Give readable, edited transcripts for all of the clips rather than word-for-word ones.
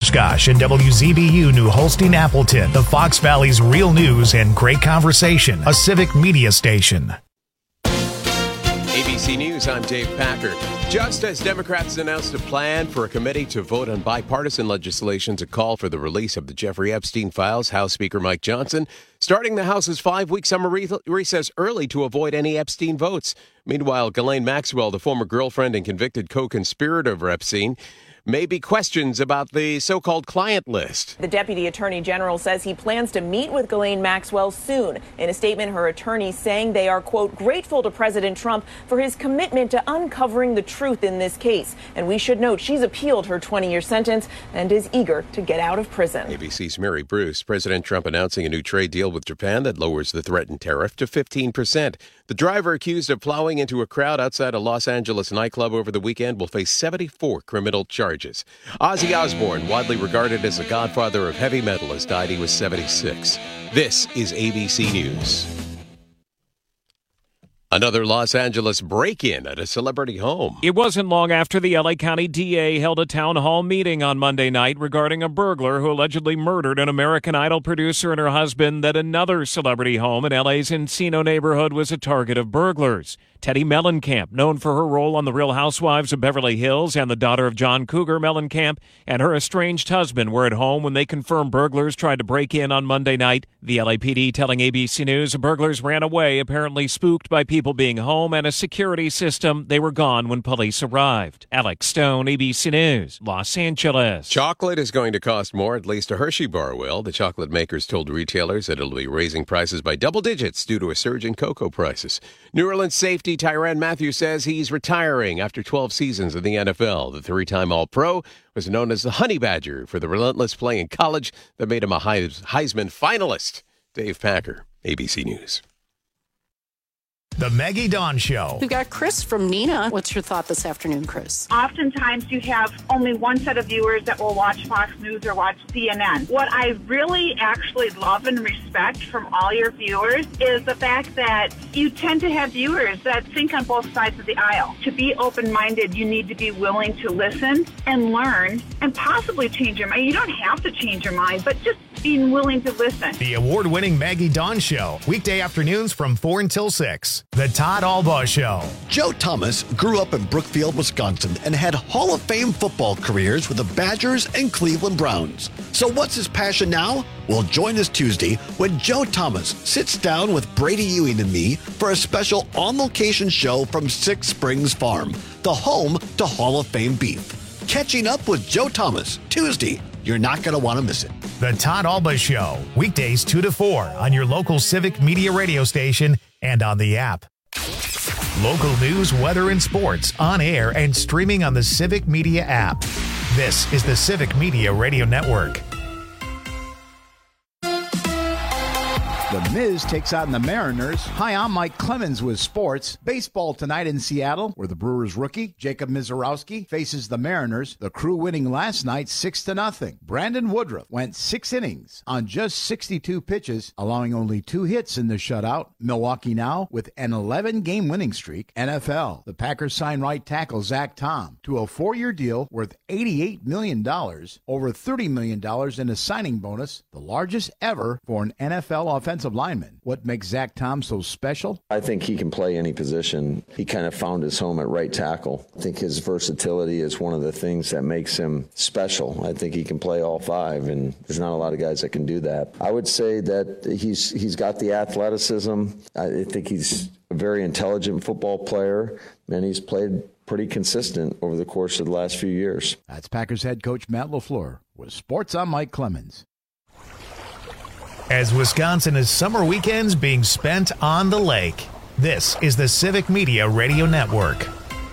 Oshkosh and WZBU New Holstein Appleton, the Fox Valley's real news and great conversation, a civic media station. ABC News, I'm Dave Packer. Just as Democrats announced a plan for a committee to vote on bipartisan legislation to call for the release of the Jeffrey Epstein files, House Speaker Mike Johnson starting the House's 5-week summer recess early to avoid any Epstein votes. Meanwhile, Ghislaine Maxwell, the former girlfriend and convicted co-conspirator of Epstein, may be questions about the so-called client list. The Deputy Attorney General says he plans to meet with Ghislaine Maxwell soon. In a statement, her attorney saying they are, quote, grateful to President Trump for his commitment to uncovering the truth in this case. And we should note she's appealed her 20-year sentence and is eager to get out of prison. ABC's Mary Bruce. President Trump announcing a new trade deal with Japan that lowers the threatened tariff to 15%. The driver accused of plowing into a crowd outside a Los Angeles nightclub over the weekend will face 74 criminal charges. Ozzy Osbourne, widely regarded as the godfather of heavy metal, has died. He was 76. This is ABC News. Another Los Angeles break-in at a celebrity home. It wasn't long after the L.A. County DA held a town hall meeting on Monday night regarding a burglar who allegedly murdered an American Idol producer and her husband that another celebrity home in L.A.'s Encino neighborhood was a target of burglars. Teddy Mellencamp, known for her role on The Real Housewives of Beverly Hills and the daughter of John Cougar Mellencamp, and her estranged husband were at home when they confirmed burglars tried to break in on Monday night. The LAPD telling ABC News the burglars ran away, apparently spooked by people being home and a security system. They were gone when police arrived. Alex Stone, ABC News, Los Angeles. Chocolate is going to cost more, at least a Hershey bar will. The chocolate makers told retailers that it'll be raising prices by double digits due to a surge in cocoa prices. New Orleans safety Tyrann Mathieu says he's retiring after 12 seasons in the NFL. The three-time All-Pro was known as the Honey Badger for the relentless play in college that made him a Heisman finalist. Dave Packer, ABC News. The Maggie Dawn Show. We've got Chris from Nina. What's your thought this afternoon, Chris? Oftentimes you have only one set of viewers that will watch Fox News or watch CNN. What I really actually love and respect from all your viewers is the fact that you tend to have viewers that think on both sides of the aisle. To be open-minded, you need to be willing to listen and learn and possibly change your mind. You don't have to change your mind, but just being willing to listen. The award-winning Maggie Dawn Show. Weekday afternoons from 4 until 6. The Todd Albaugh Show. Joe Thomas grew up in Brookfield, Wisconsin, and had Hall of Fame football careers with the Badgers and Cleveland Browns. So what's his passion now? Well, join us Tuesday when Joe Thomas sits down with Brady Ewing and me for a special on-location show from Six Springs Farm, the home to Hall of Fame beef. Catching up with Joe Thomas, Tuesday. You're not going to want to miss it. The Todd Albaugh Show. Weekdays 2 to 4 on your local Civic Media radio station and on the app. Local news, weather, and sports on air and streaming on the Civic Media app. This is the Civic Media Radio Network. The Miz takes on the Mariners. Hi, I'm Mike Clemens with sports. Baseball tonight in Seattle, where the Brewers rookie, Jacob Misiorowski, faces the Mariners. The Crew winning last night 6-0. Brandon Woodruff went 6 innings on just 62 pitches, allowing only 2 hits in the shutout. Milwaukee now with an 11-game winning streak. NFL, the Packers sign right tackle Zach Tom to a 4-year deal worth $88 million, over $30 million in a signing bonus, the largest ever for an NFL offensive lineman. What makes Zach Tom so special? I think he can play any position. He kind of found his home at right tackle. I think his versatility is one of the things that makes him special. I think he can play all 5, and there's not a lot of guys that can do that. I would say that he's got the athleticism. I think he's a very intelligent football player, and he's played pretty consistent over the course of the last few years. That's Packers head coach Matt LaFleur with Sports. I'm Mike Clemens. As Wisconsin is summer weekends being spent on the lake, this is the Civic Media Radio Network.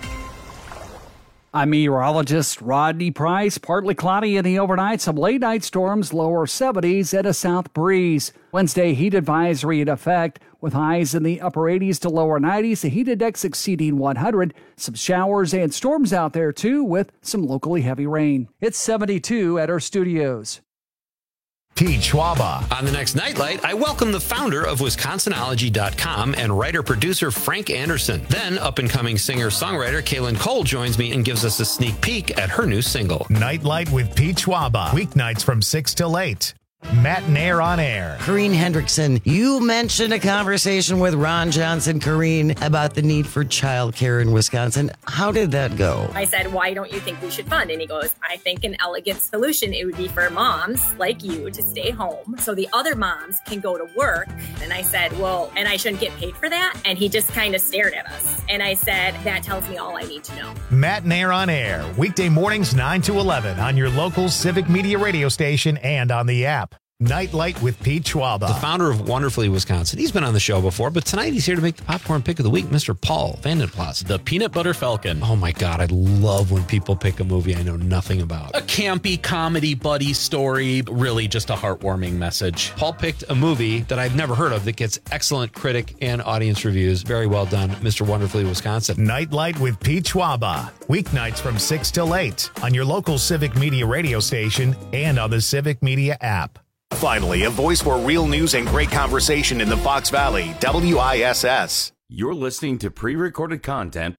I'm meteorologist Rodney Price. Partly cloudy in the overnight, some late night storms, lower 70s and a south breeze. Wednesday, heat advisory in effect with highs in the upper 80s to lower 90s, the heat index exceeding 100. Some showers and storms out there too with some locally heavy rain. It's 72 at our studios. Pete Schwaba. On the next Nightlight, I welcome the founder of Wisconsinology.com and writer-producer Frank Anderson. Then, up-and-coming singer-songwriter Kaylin Cole joins me and gives us a sneak peek at her new single. Nightlight with Pete Schwaba. Weeknights from 6 till 8. Matinee on Air. Corrine Hendrickson, you mentioned a conversation with Ron Johnson, Corrine, about the need for childcare in Wisconsin. How did that go? I said, why don't you think we should fund? And he goes, I think an elegant solution, it would be for moms like you to stay home so the other moms can go to work. And I said, well, and I shouldn't get paid for that? And he just kind of stared at us. And I said, that tells me all I need to know. Matinee on Air. Weekday mornings 9 to 11 on your local Civic Media radio station and on the app. Nightlight with Pete Schwaba. The founder of Wonderfully Wisconsin. He's been on the show before, but tonight he's here to make the popcorn pick of the week, Mr. Paul Vandenplas. The Peanut Butter Falcon. Oh my God, I love when people pick a movie I know nothing about. A campy comedy buddy story, really just a heartwarming message. Paul picked a movie that I've never heard of that gets excellent critic and audience reviews. Very well done, Mr. Wonderfully Wisconsin. Nightlight with Pete Schwaba. Weeknights from 6 till 8 on your local Civic Media radio station and on the Civic Media app. Finally, a voice for real news and great conversation in the Fox Valley, WISS. You're listening to pre-recorded content.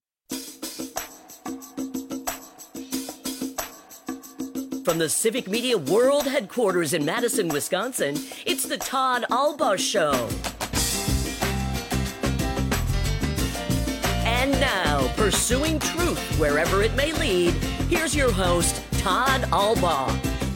From the Civic Media World Headquarters in Madison, Wisconsin, it's the Todd Albaugh Show. And now, pursuing truth wherever it may lead, here's your host, Todd Albaugh.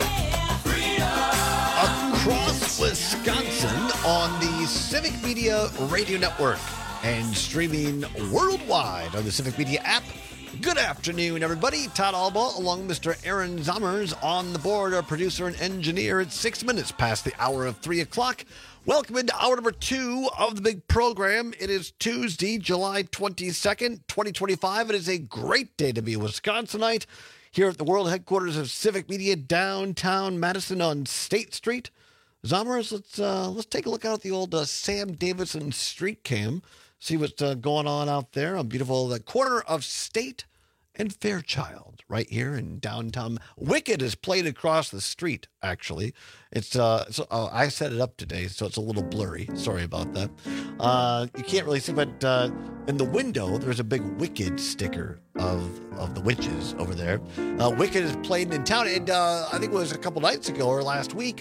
Across Wisconsin on the Civic Media Radio Network and streaming worldwide on the Civic Media app. Good afternoon, everybody. Todd Albaugh along with Mr. Aaron Zommers on the board, our producer and engineer. It's 6 minutes past the hour of 3 o'clock. Welcome into hour number 2 of the big program. It is Tuesday, July 22nd, 2025. It is a great day to be a Wisconsinite here at the world headquarters of Civic Media, downtown Madison on State Street. Zommers, let's take a look out at the old Sam Davidson Street Cam, see what's going on out there on beautiful the corner of State and Fairchild, right here in downtown. Wicked is played across the street, actually. It's I set it up today, so it's a little blurry. Sorry about that. You can't really see, but in the window, there's a big Wicked sticker of the witches over there. Wicked is played in town, and I think it was a couple nights ago or last week,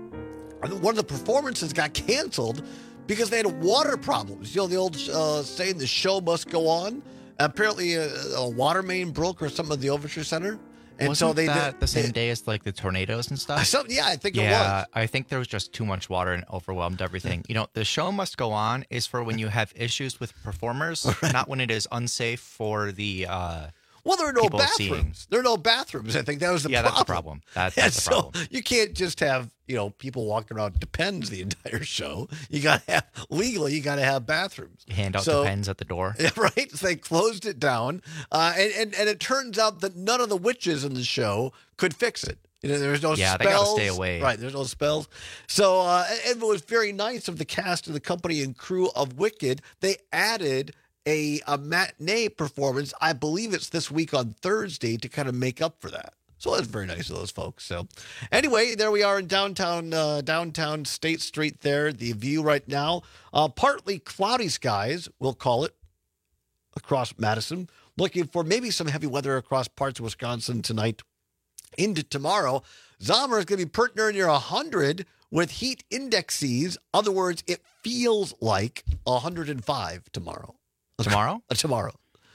one of the performances got canceled because they had water problems. You know, the old saying, the show must go on. Apparently, a water main broke or something at the Overture Center. And Wasn't so they that did the same day as like the tornadoes and stuff? Yeah, I think it was. Yeah, I think there was just too much water and overwhelmed everything. You know, the show must go on is for when you have issues with performers, not when it is unsafe for the well, there are no people bathrooms. seeing. There are no bathrooms. I think that was the problem. Yeah, that's the problem. That's the problem. You can't just have, people walking around Depends the entire show. You got to have, legally, you got to have bathrooms. Hand out Depends at the door. Yeah, right? So they closed it down. And it turns out that none of the witches in the show could fix it. There's no spells. Yeah, they got to stay away. Right, there's no spells. So it was very nice of the cast of the company and crew of Wicked. They added a matinee performance. I believe it's this week on Thursday to kind of make up for that. So that's very nice of those folks. So anyway, there we are in downtown State Street there. The view right now, partly cloudy skies, we'll call it, across Madison. Looking for maybe some heavy weather across parts of Wisconsin tonight into tomorrow. Zommer is going to be pretty near 100 with heat indexes. Other words, it feels like 105 tomorrow. Tomorrow? Tomorrow.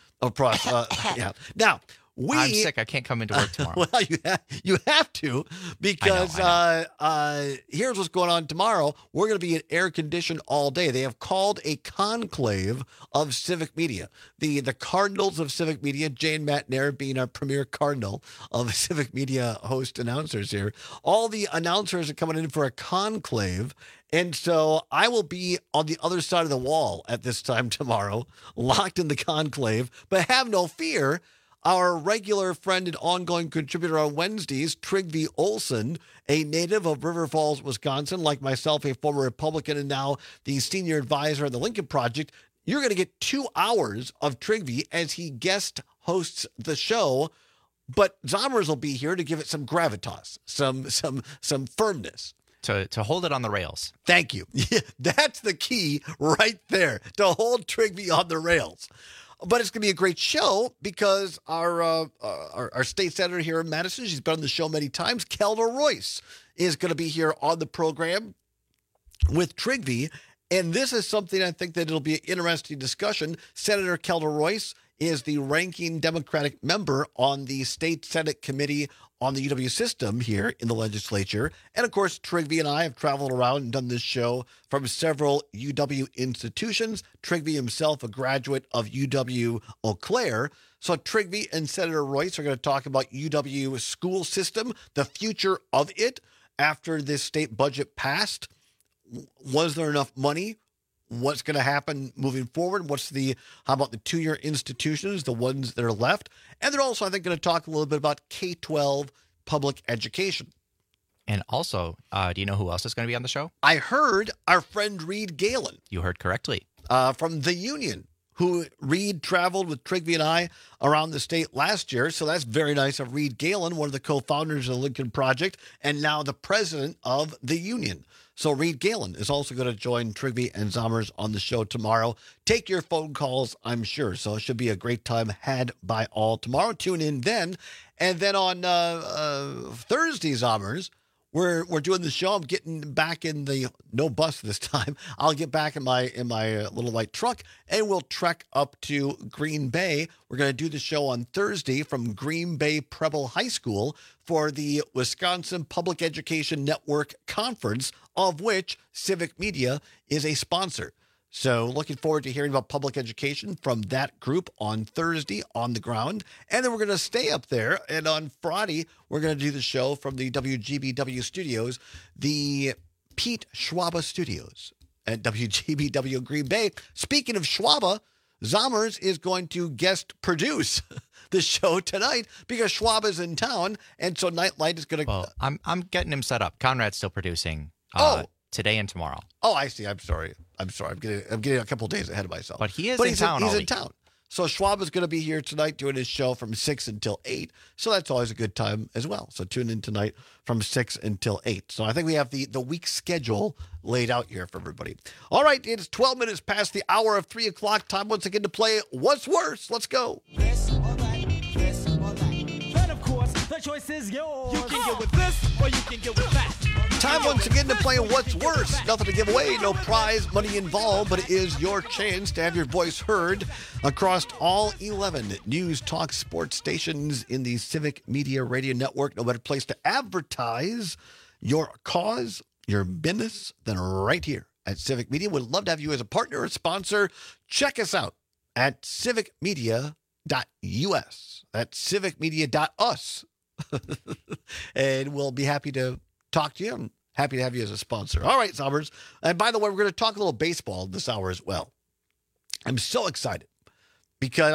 Yeah. Now, I'm sick. I can't come into work tomorrow. Well, you have to because I know. Here's what's going on tomorrow. We're going to be in air conditioned all day. They have called a conclave of Civic Media. The Cardinals of Civic Media, Jane Mattner being our premier Cardinal of Civic Media host announcers here. All the announcers are coming in for a conclave. And so I will be on the other side of the wall at this time tomorrow, locked in the conclave. But have no fear. Our regular friend and ongoing contributor on Wednesdays, Trygve Olsen, a native of River Falls, Wisconsin, like myself, a former Republican and now the senior advisor on the Lincoln Project, you're going to get 2 hours of Trygve as he guest hosts the show. But Zommers will be here to give it some gravitas, some firmness. to hold it on the rails. Thank you. Yeah, that's the key right there, to hold Trigby on the rails. But it's going to be a great show because our state senator here in Madison, she's been on the show many times, Kelda Royce, is going to be here on the program with Trigby. And this is something I think that it'll be an interesting discussion. Senator Kelda Royce is the ranking Democratic member on the State Senate Committee on the UW system here in the legislature. And of course, Trigby and I have traveled around and done this show from several UW institutions. Trigby himself, a graduate of UW Eau Claire. So Trigby and Senator Royce are going to talk about UW school system, the future of it after this state budget passed. Was there enough money? What's going to happen moving forward? How about the 2-year institutions, the ones that are left? And they're also, I think, going to talk a little bit about K-12 public education. And also, do you know who else is going to be on the show? I heard our friend Reed Galen. You heard correctly. From the Union, who Reed traveled with Trigby and I around the state last year. So that's very nice of Reed Galen, one of the co-founders of the Lincoln Project, and now the president of the Union. So Reed Galen is also going to join Trigby and Zommers on the show tomorrow. Take your phone calls, I'm sure. So it should be a great time had by all tomorrow. Tune in then. And then on Thursday, Zommers, we're doing the show. I'm getting back in the no bus this time. I'll get back in my little white truck, and we'll trek up to Green Bay. We're going to do the show on Thursday from Green Bay Preble High School for the Wisconsin Public Education Network Conference, of which Civic Media is a sponsor. So looking forward to hearing about public education from that group on Thursday on the ground. And then we're going to stay up there. And on Friday, we're going to do the show from the WGBW studios, the Pete Schwaba studios at WGBW Green Bay. Speaking of Schwaba, Zommers is going to guest produce the show tonight because Schwaba's in town. And so Nightlight is going to... Well, I'm getting him set up. Conrad's still producing. Today and tomorrow. Oh, I see. I'm sorry. I'm getting a couple of days ahead of myself. But he is in town. He's in town. So Schwab is going to be here tonight doing his show from 6 until 8. So that's always a good time as well. So tune in tonight from 6 until 8. So I think we have the week schedule laid out here for everybody. All right. It's 12 minutes past the hour of 3 o'clock. Time once again to play What's Worse. Let's go. This or that, this or that. But of course, the choice is yours. You can get with this or you can get with that. Time once again to play What's Worse. Nothing to give away, no prize money involved, but it is your chance to have your voice heard across all 11 news, talk, sports stations in the Civic Media Radio Network. No better place to advertise your cause, your business, than right here at Civic Media. We'd love to have you as a partner or sponsor. Check us out at civicmedia.us. That's civicmedia.us. And we'll be happy to talk to you. I'm happy to have you as a sponsor. All right, Zommers. And by the way, we're going to talk a little baseball this hour as well. I'm so excited because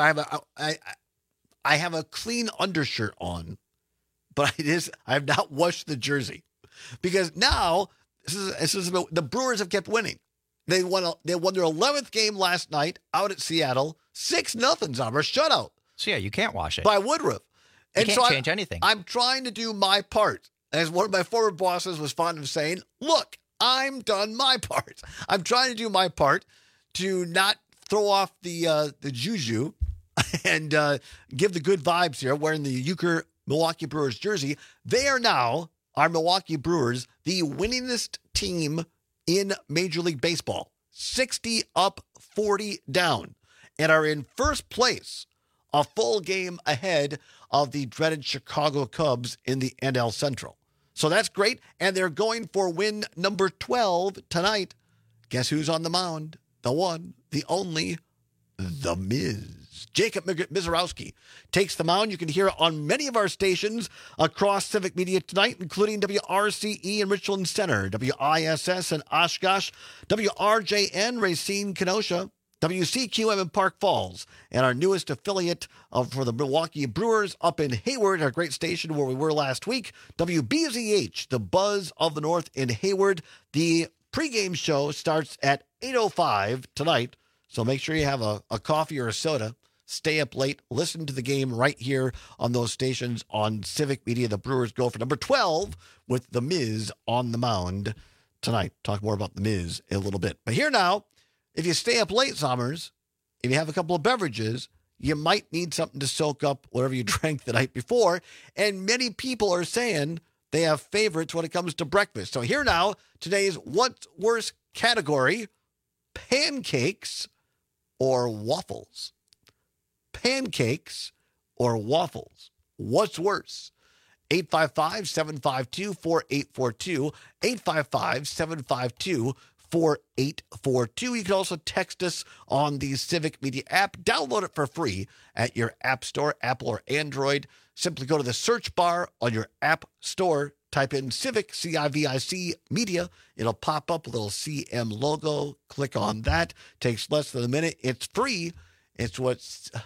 I have a clean undershirt on, but I have not washed the jersey because now this is the Brewers have kept winning. They won their 11th game last night out at Seattle, 6-0, Zommers, shutout. So yeah, you can't wash it by Woodruff. And you can't change anything. I'm trying to do my part. As one of my former bosses was fond of saying, look, I'm done my part. I'm trying to do my part to not throw off the juju and give the good vibes here wearing the Euchre Milwaukee Brewers jersey. They are now, our Milwaukee Brewers, the winningest team in Major League Baseball. 60 up, 40 down, and are in first place, a full game ahead of the dreaded Chicago Cubs in the NL Central. So that's great, and they're going for win number 12 tonight. Guess who's on the mound? The one, the only, The Miz. Jacob Mizorowski takes the mound. You can hear it on many of our stations across Civic Media tonight, including WRCE in Richland Center, WISS in Oshkosh, WRJN Racine Kenosha, WCQM in Park Falls, and our newest affiliate for the Milwaukee Brewers up in Hayward, our great station where we were last week, WBZH, the Buzz of the North in Hayward. The pregame show starts at 8:05 tonight, so make sure you have a coffee or a soda stay up late, listen to the game right here on those stations on Civic Media. The Brewers go for number 12 with The Miz on the mound tonight. Talk more about The Miz in a little bit. But here now, if you stay up late, Summers, if you have a couple of beverages, you might need something to soak up whatever you drank the night before. And many people are saying they have favorites when it comes to breakfast. So here now, today's What's Worse category, pancakes or waffles. Pancakes or waffles. What's worse? 855-752-4842. 855-752-4842. You can also text us on the Civic Media app. Download it for free at your app store, Apple or Android. Simply go to the search bar on your app store. Type in Civic, C-I-V-I-C, Media. It'll pop up a little CM logo. Click on that. Takes less than a minute. It's free. It's what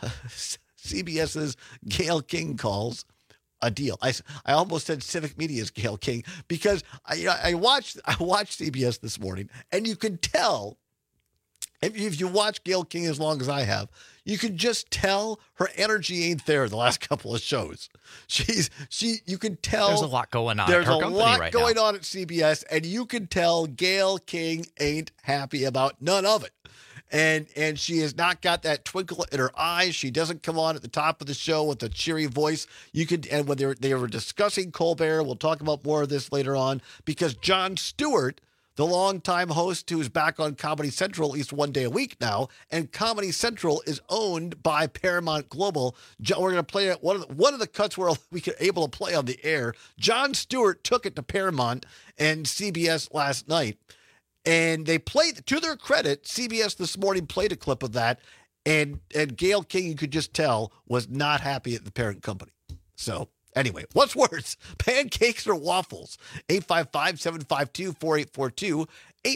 CBS's Gayle King calls a deal. I almost said Civic Media's Gayle King because I watched CBS this morning, and you can tell, if you watch Gayle King as long as I have, you can just tell her energy ain't there the last couple of shows. You can tell there's a lot going on. There's at her a company lot right going now. on at CBS, and you can tell Gayle King ain't happy about none of it. And she has not got that twinkle in her eyes. She doesn't come on at the top of the show with a cheery voice. And when they were discussing Colbert, we'll talk about more of this later on, because Jon Stewart, the longtime host who's back on Comedy Central at least one day a week now, and Comedy Central is owned by Paramount Global. We're going to play one of the cuts where we were able to play on the air. Jon Stewart took it to Paramount and CBS last night. And they played, to their credit, CBS this morning played a clip of that, and Gayle King, you could just tell, was not happy at the parent company. So, anyway, what's worse, pancakes or waffles? 855-752-4842,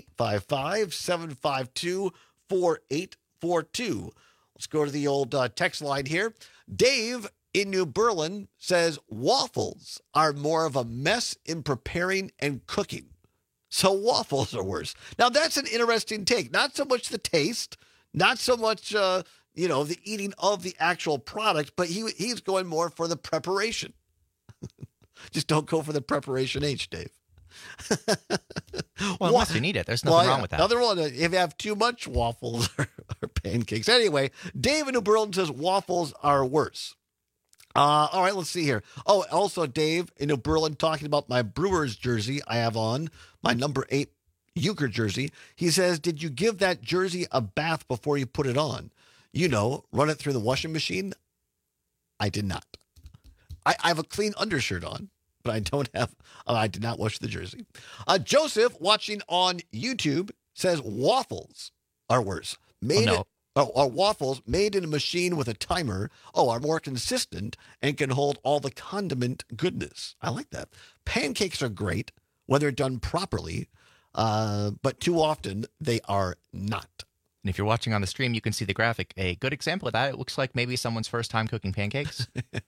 855-752-4842. Let's go to the old text line here. Dave in New Berlin says waffles are more of a mess in preparing and cooking. So waffles are worse. Now, that's an interesting take. Not so much the taste, not so much, the eating of the actual product, but he's going more for the preparation. Just don't go for the preparation H, Dave. Well, unless you need it. There's nothing wrong with that. Another one, if you have too much waffles or pancakes. Anyway, Dave in New Berlin says waffles are worse. All right, let's see here. Oh, also, Dave in New Berlin talking about my Brewers jersey I have on, my number 8 Euchre jersey. He says, did you give that jersey a bath before you put it on? Run it through the washing machine? I did not. I have a clean undershirt on, but I did not wash the jersey. Joseph, watching on YouTube, says waffles are worse. Waffles made in a machine with a timer, are more consistent and can hold all the condiment goodness. I like that. Pancakes are great when they're done properly, but too often they are not. And if you're watching on the stream, you can see the graphic. A good example of that, it looks like maybe someone's first time cooking pancakes.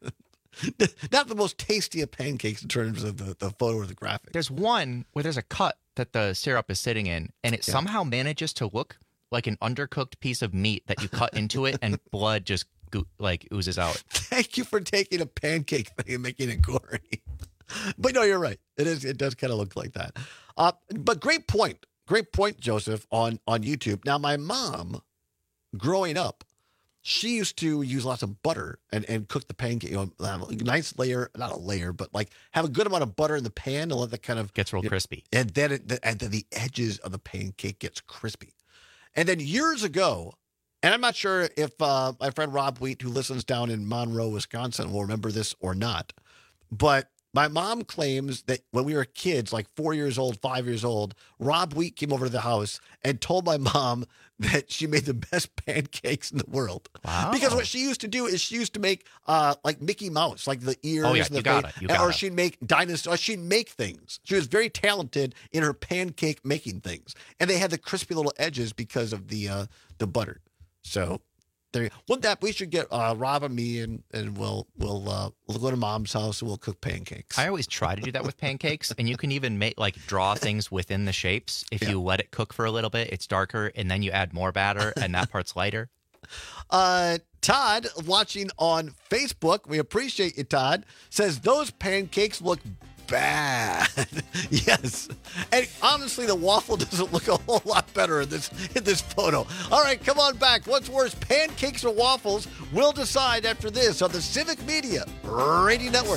Not the most tasty of pancakes in terms of the photo or the graphic. There's one where there's a cut that the syrup is sitting in, and it somehow manages to look like an undercooked piece of meat that you cut into it, and blood just oozes out. Thank you for taking a pancake thing and making it gory. But no, you're right. It does kind of look like that. But great point, Joseph, on YouTube. Now, my mom, growing up, she used to use lots of butter and cook the pancake. Nice layer, not a layer, but have a good amount of butter in the pan and let that kind of gets real crispy. And then the edges of the pancake gets crispy. And then years ago, and I'm not sure if my friend Rob Wheat, who listens down in Monroe, Wisconsin, will remember this or not, but my mom claims that when we were kids, like 4 years old, 5 years old, Rob Wheat came over to the house and told my mom that she made the best pancakes in the world. Wow. Because what she used to do is she used to make like Mickey Mouse, like the ears and the face. Or she'd make dinosaurs. She'd make things. She was very talented in her pancake making things. And they had the crispy little edges because of the butter. So there, we should get Rob and me, and we'll go to Mom's house and we'll cook pancakes. I always try to do that with pancakes, and you can even draw things within the shapes. If you let it cook for a little bit, it's darker, and then you add more batter, and that part's lighter. Todd, watching on Facebook, we appreciate you, Todd, says those pancakes look bad. Yes. And honestly, the waffle doesn't look a whole lot better in this photo. All right, come on back. What's worse, pancakes or waffles? We'll decide after this on the Civic Media Radio Network.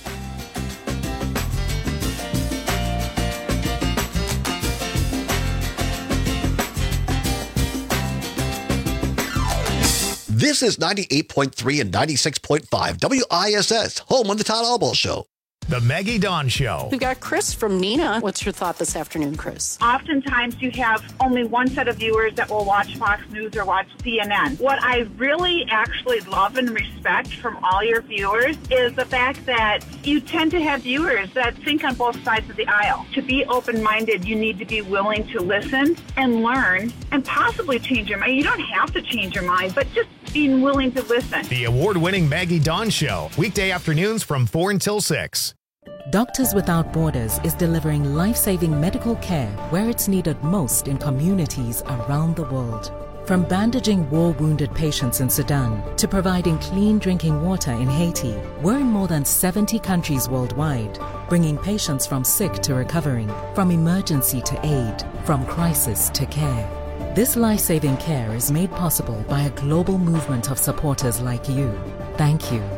This is 98.3 and 96.5 WISS, home of the Todd Albaugh Show. The Maggie Dawn Show. We've got Chris from Neenah. What's your thought this afternoon, Chris? Oftentimes you have only one set of viewers that will watch Fox News or watch CNN. What I really actually love and respect from all your viewers is the fact that you tend to have viewers that think on both sides of the aisle. To be open-minded, you need to be willing to listen and learn and possibly change your mind. You don't have to change your mind, but just being willing to listen. The award-winning Maggie Dawn Show, weekday afternoons from 4 until 6. Doctors Without Borders is delivering life-saving medical care where it's needed most in communities around the world. From bandaging war-wounded patients in Sudan to providing clean drinking water in Haiti, we're in more than 70 countries worldwide, bringing patients from sick to recovering, from emergency to aid, from crisis to care. This life-saving care is made possible by a global movement of supporters like you. Thank you.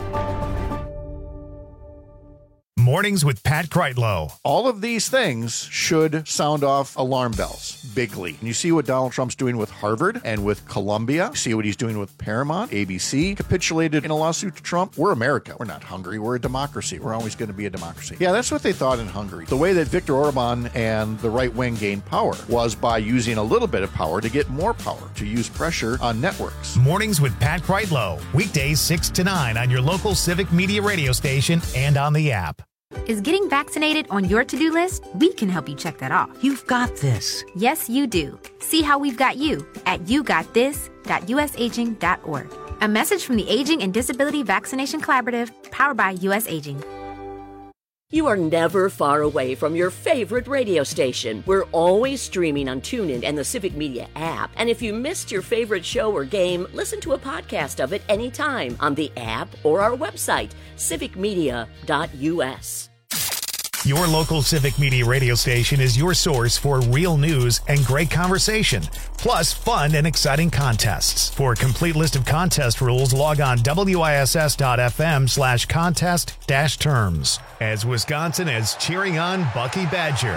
Mornings with Pat Kreitlow. All of these things should sound off alarm bells bigly. And you see what Donald Trump's doing with Harvard and with Columbia. You see what he's doing with Paramount. ABC capitulated in a lawsuit to Trump. We're America. We're not Hungary. We're a democracy. We're always going to be a democracy. Yeah, that's what they thought in Hungary. The way that Viktor Orban and the right wing gained power was by using a little bit of power to get more power, to use pressure on networks. Mornings with Pat Kreitlow. Weekdays 6 to 9 on your local Civic Media radio station and on the app. Is getting vaccinated on your to-do list? We can help you check that off. You've got this. Yes, you do. See how we've got you at yougotthis.usaging.org. A message from the Aging and Disability Vaccination Collaborative, powered by US Aging. You are never far away from your favorite radio station. We're always streaming on TuneIn and the Civic Media app. And if you missed your favorite show or game, listen to a podcast of it anytime on the app or our website, civicmedia.us. Your local Civic Media radio station is your source for real news and great conversation, plus fun and exciting contests. For a complete list of contest rules, log on wiss.fm/contest-terms. As Wisconsin is cheering on Bucky Badger.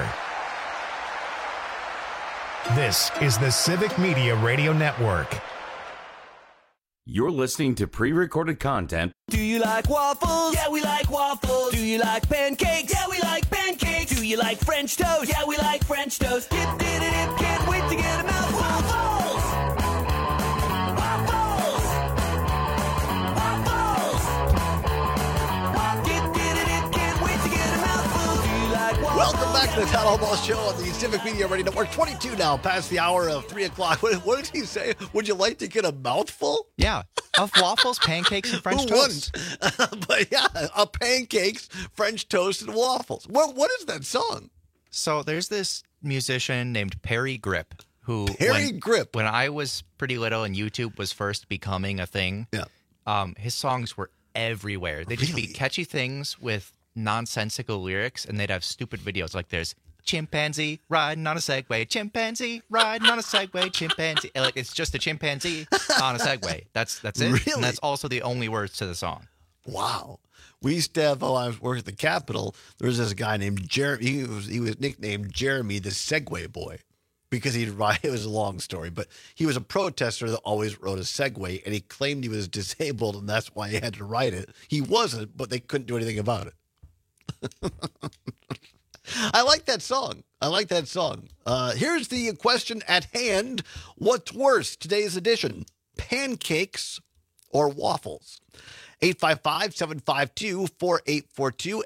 This is the Civic Media Radio Network. You're listening to pre-recorded content. Do you like waffles? Yeah, we like waffles. Do you like pancakes? Yeah, we like pancakes. Do you like French toast? Yeah, we like French toast. Dip, dip, dip, can't wait to get them out. Waffles! Waffles! Waffles! Dip, dip, dip, can't wait to get them out. Do you like waffles? Welcome back to the Todd Albaugh Show on the Civic Media Radio Network. 22 now, past the hour of 3 o'clock. What did he say? Would you like to get a mouthful? Yeah, of waffles, pancakes, and French Who toast. But yeah, pancakes, French toast, and waffles. What is that song? So there's this musician named Perry Grip who Grip. When I was pretty little and YouTube was first becoming a thing, his songs were everywhere. They'd just be catchy things with nonsensical lyrics, and they'd have stupid videos like there's chimpanzee riding on a Segway, chimpanzee riding on a Segway, chimpanzee. Like it's just a chimpanzee on a Segway. That's it. Really? And that's also the only words to the song. Wow. We used to have, I was working at the Capitol, there was this guy named Jeremy. He was nicknamed Jeremy the Segway Boy because he'd ride. It was a long story, but he was a protester that always rode a Segway, and he claimed he was disabled, and that's why he had to ride it. He wasn't, but they couldn't do anything about it. I like that song. Here's the question at hand. What's worse, today's edition? Pancakes or waffles? 855-752-4842.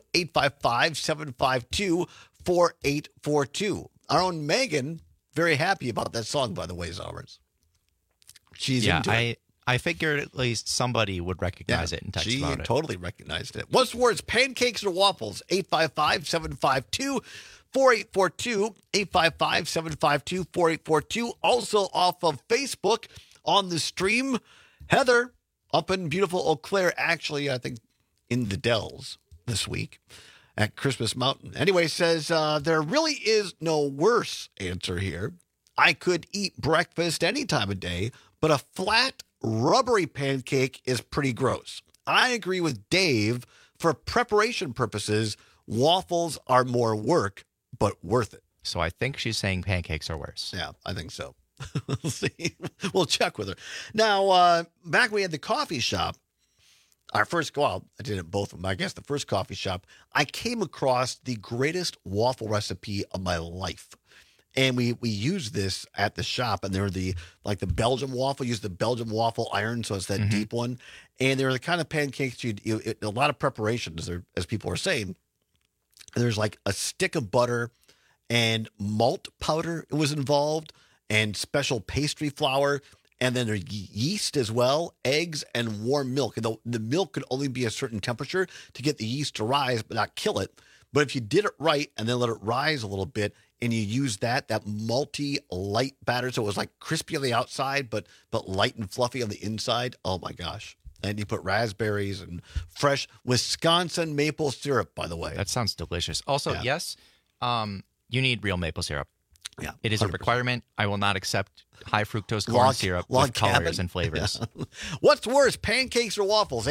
855-752-4842. Our own Megan, very happy about that song, by the way, Zomers. She's into it. I figured at least somebody would recognize it and text about it. She totally recognized it. What's worse, pancakes or waffles? 855-752-4842. 855-752-4842. Also off of Facebook, on the stream. Heather up in beautiful Eau Claire, actually, I think in the Dells this week at Christmas Mountain. Anyway, says there really is no worse answer here. I could eat breakfast any time of day, but a flat, rubbery pancake is pretty gross. I agree with Dave. For preparation purposes, waffles are more work, but worth it. So I think she's saying pancakes are worse. Yeah, I think so. We'll see. We'll check with her. Now, back when we had the coffee shop, our first, well, I did it both of them. I guess the first coffee shop, I came across the greatest waffle recipe of my life. And we used this at the shop, and they were the Belgian waffle. Use the Belgian waffle iron, so it's that deep one. And they were the kind of pancakes a lot of preparation, as people are saying. And there's like a stick of butter and malt powder was involved, and special pastry flour, and then there's yeast as well, eggs, and warm milk. And the milk could only be a certain temperature to get the yeast to rise, but not kill it. But if you did it right and then let it rise a little bit, and you use that malty light batter, so it was like crispy on the outside, but light and fluffy on the inside. Oh my gosh. And you put raspberries and fresh Wisconsin maple syrup, by the way. That sounds delicious. Also, yes, you need real maple syrup. Yeah, it is 100%. A requirement. I will not accept high fructose corn syrup with colors and flavors. Yeah. What's worse, pancakes or waffles?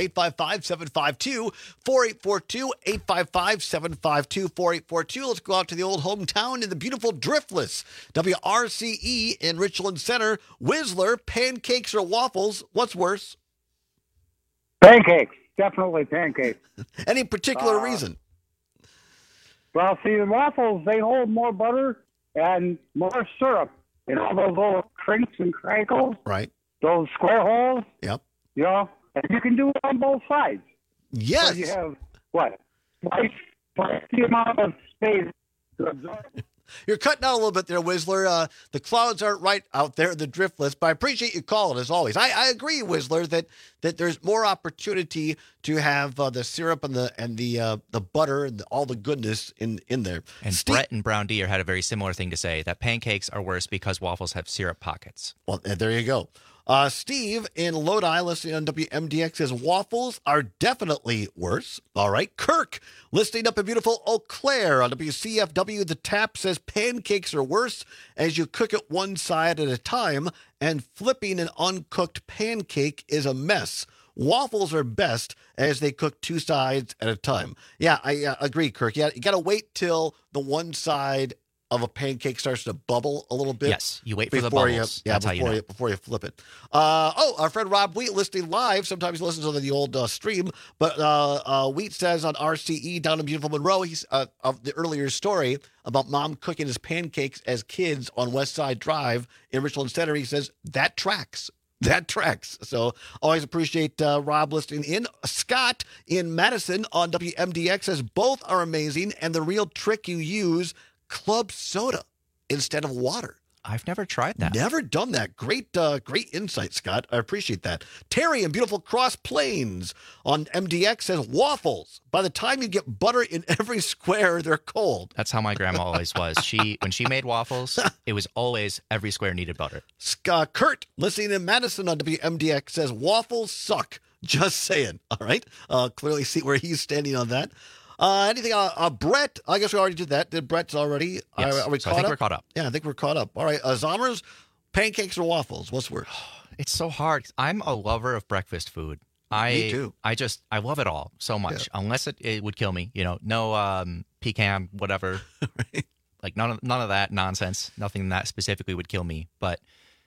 855-752-4842, 855-752-4842. Let's go out to the old hometown in the beautiful Driftless, WRCE in Richland Center. Whistler, pancakes or waffles? What's worse? Pancakes. Definitely pancakes. Any particular reason? Well, see, the waffles, they hold more butter and more syrup. And all those little crinks and crinkles. Right. Those square holes. Yep. You know, and you can do it on both sides. Yes. So you have, what, twice the amount of space to absorb. You're cutting out a little bit there, Whistler. The clouds aren't right out there in the Driftless, but I appreciate you calling as always. I agree, Whistler, that there's more opportunity to have the syrup and the butter and all the goodness in there. And Steve, Brett and Brown Deer had a very similar thing to say, that pancakes are worse because waffles have syrup pockets. Well, there you go. Steve in Lodi, listening on WMDX, says waffles are definitely worse. All right. Kirk, listening up in beautiful Eau Claire on WCFW, The Tap, says pancakes are worse as you cook it one side at a time, and flipping an uncooked pancake is a mess. Waffles are best as they cook two sides at a time. Yeah, I agree, Kirk. You got to wait till the one side of a pancake starts to bubble a little bit. Yes, you wait for the bubbles. Before you flip it. Our friend Rob Wheat listening live. Sometimes he listens on the old stream, but Wheat says on RCE down in beautiful Monroe, he's of the earlier story about mom cooking his pancakes as kids on West Side Drive in Richland Center. He says that tracks. That tracks. So always appreciate Rob listening in. Scott in Madison on WMDX says both are amazing, and the real trick you use, club soda instead of water. I've never tried that. Never done that. Great insight, Scott. I appreciate that. Terry in beautiful Cross Plains on MDX says waffles. By the time you get butter in every square, they're cold. That's how my grandma always was. When she made waffles, it was always every square needed butter. Kurt, listening in Madison on WMDX, says waffles suck. Just saying. All right. Clearly see where he's standing on that. Anything, Brett? I guess we already did that. Did Brett's already? Yes. Are we So I think we're caught up. Yeah, I think we're caught up. All right. Zommers, pancakes or waffles? What's worse? It's so hard. I'm a lover of breakfast food. Me too. I love it all so much. Yeah. Unless it would kill me. You know, no pecan, whatever. Right. Like none of that nonsense. Nothing that specifically would kill me. But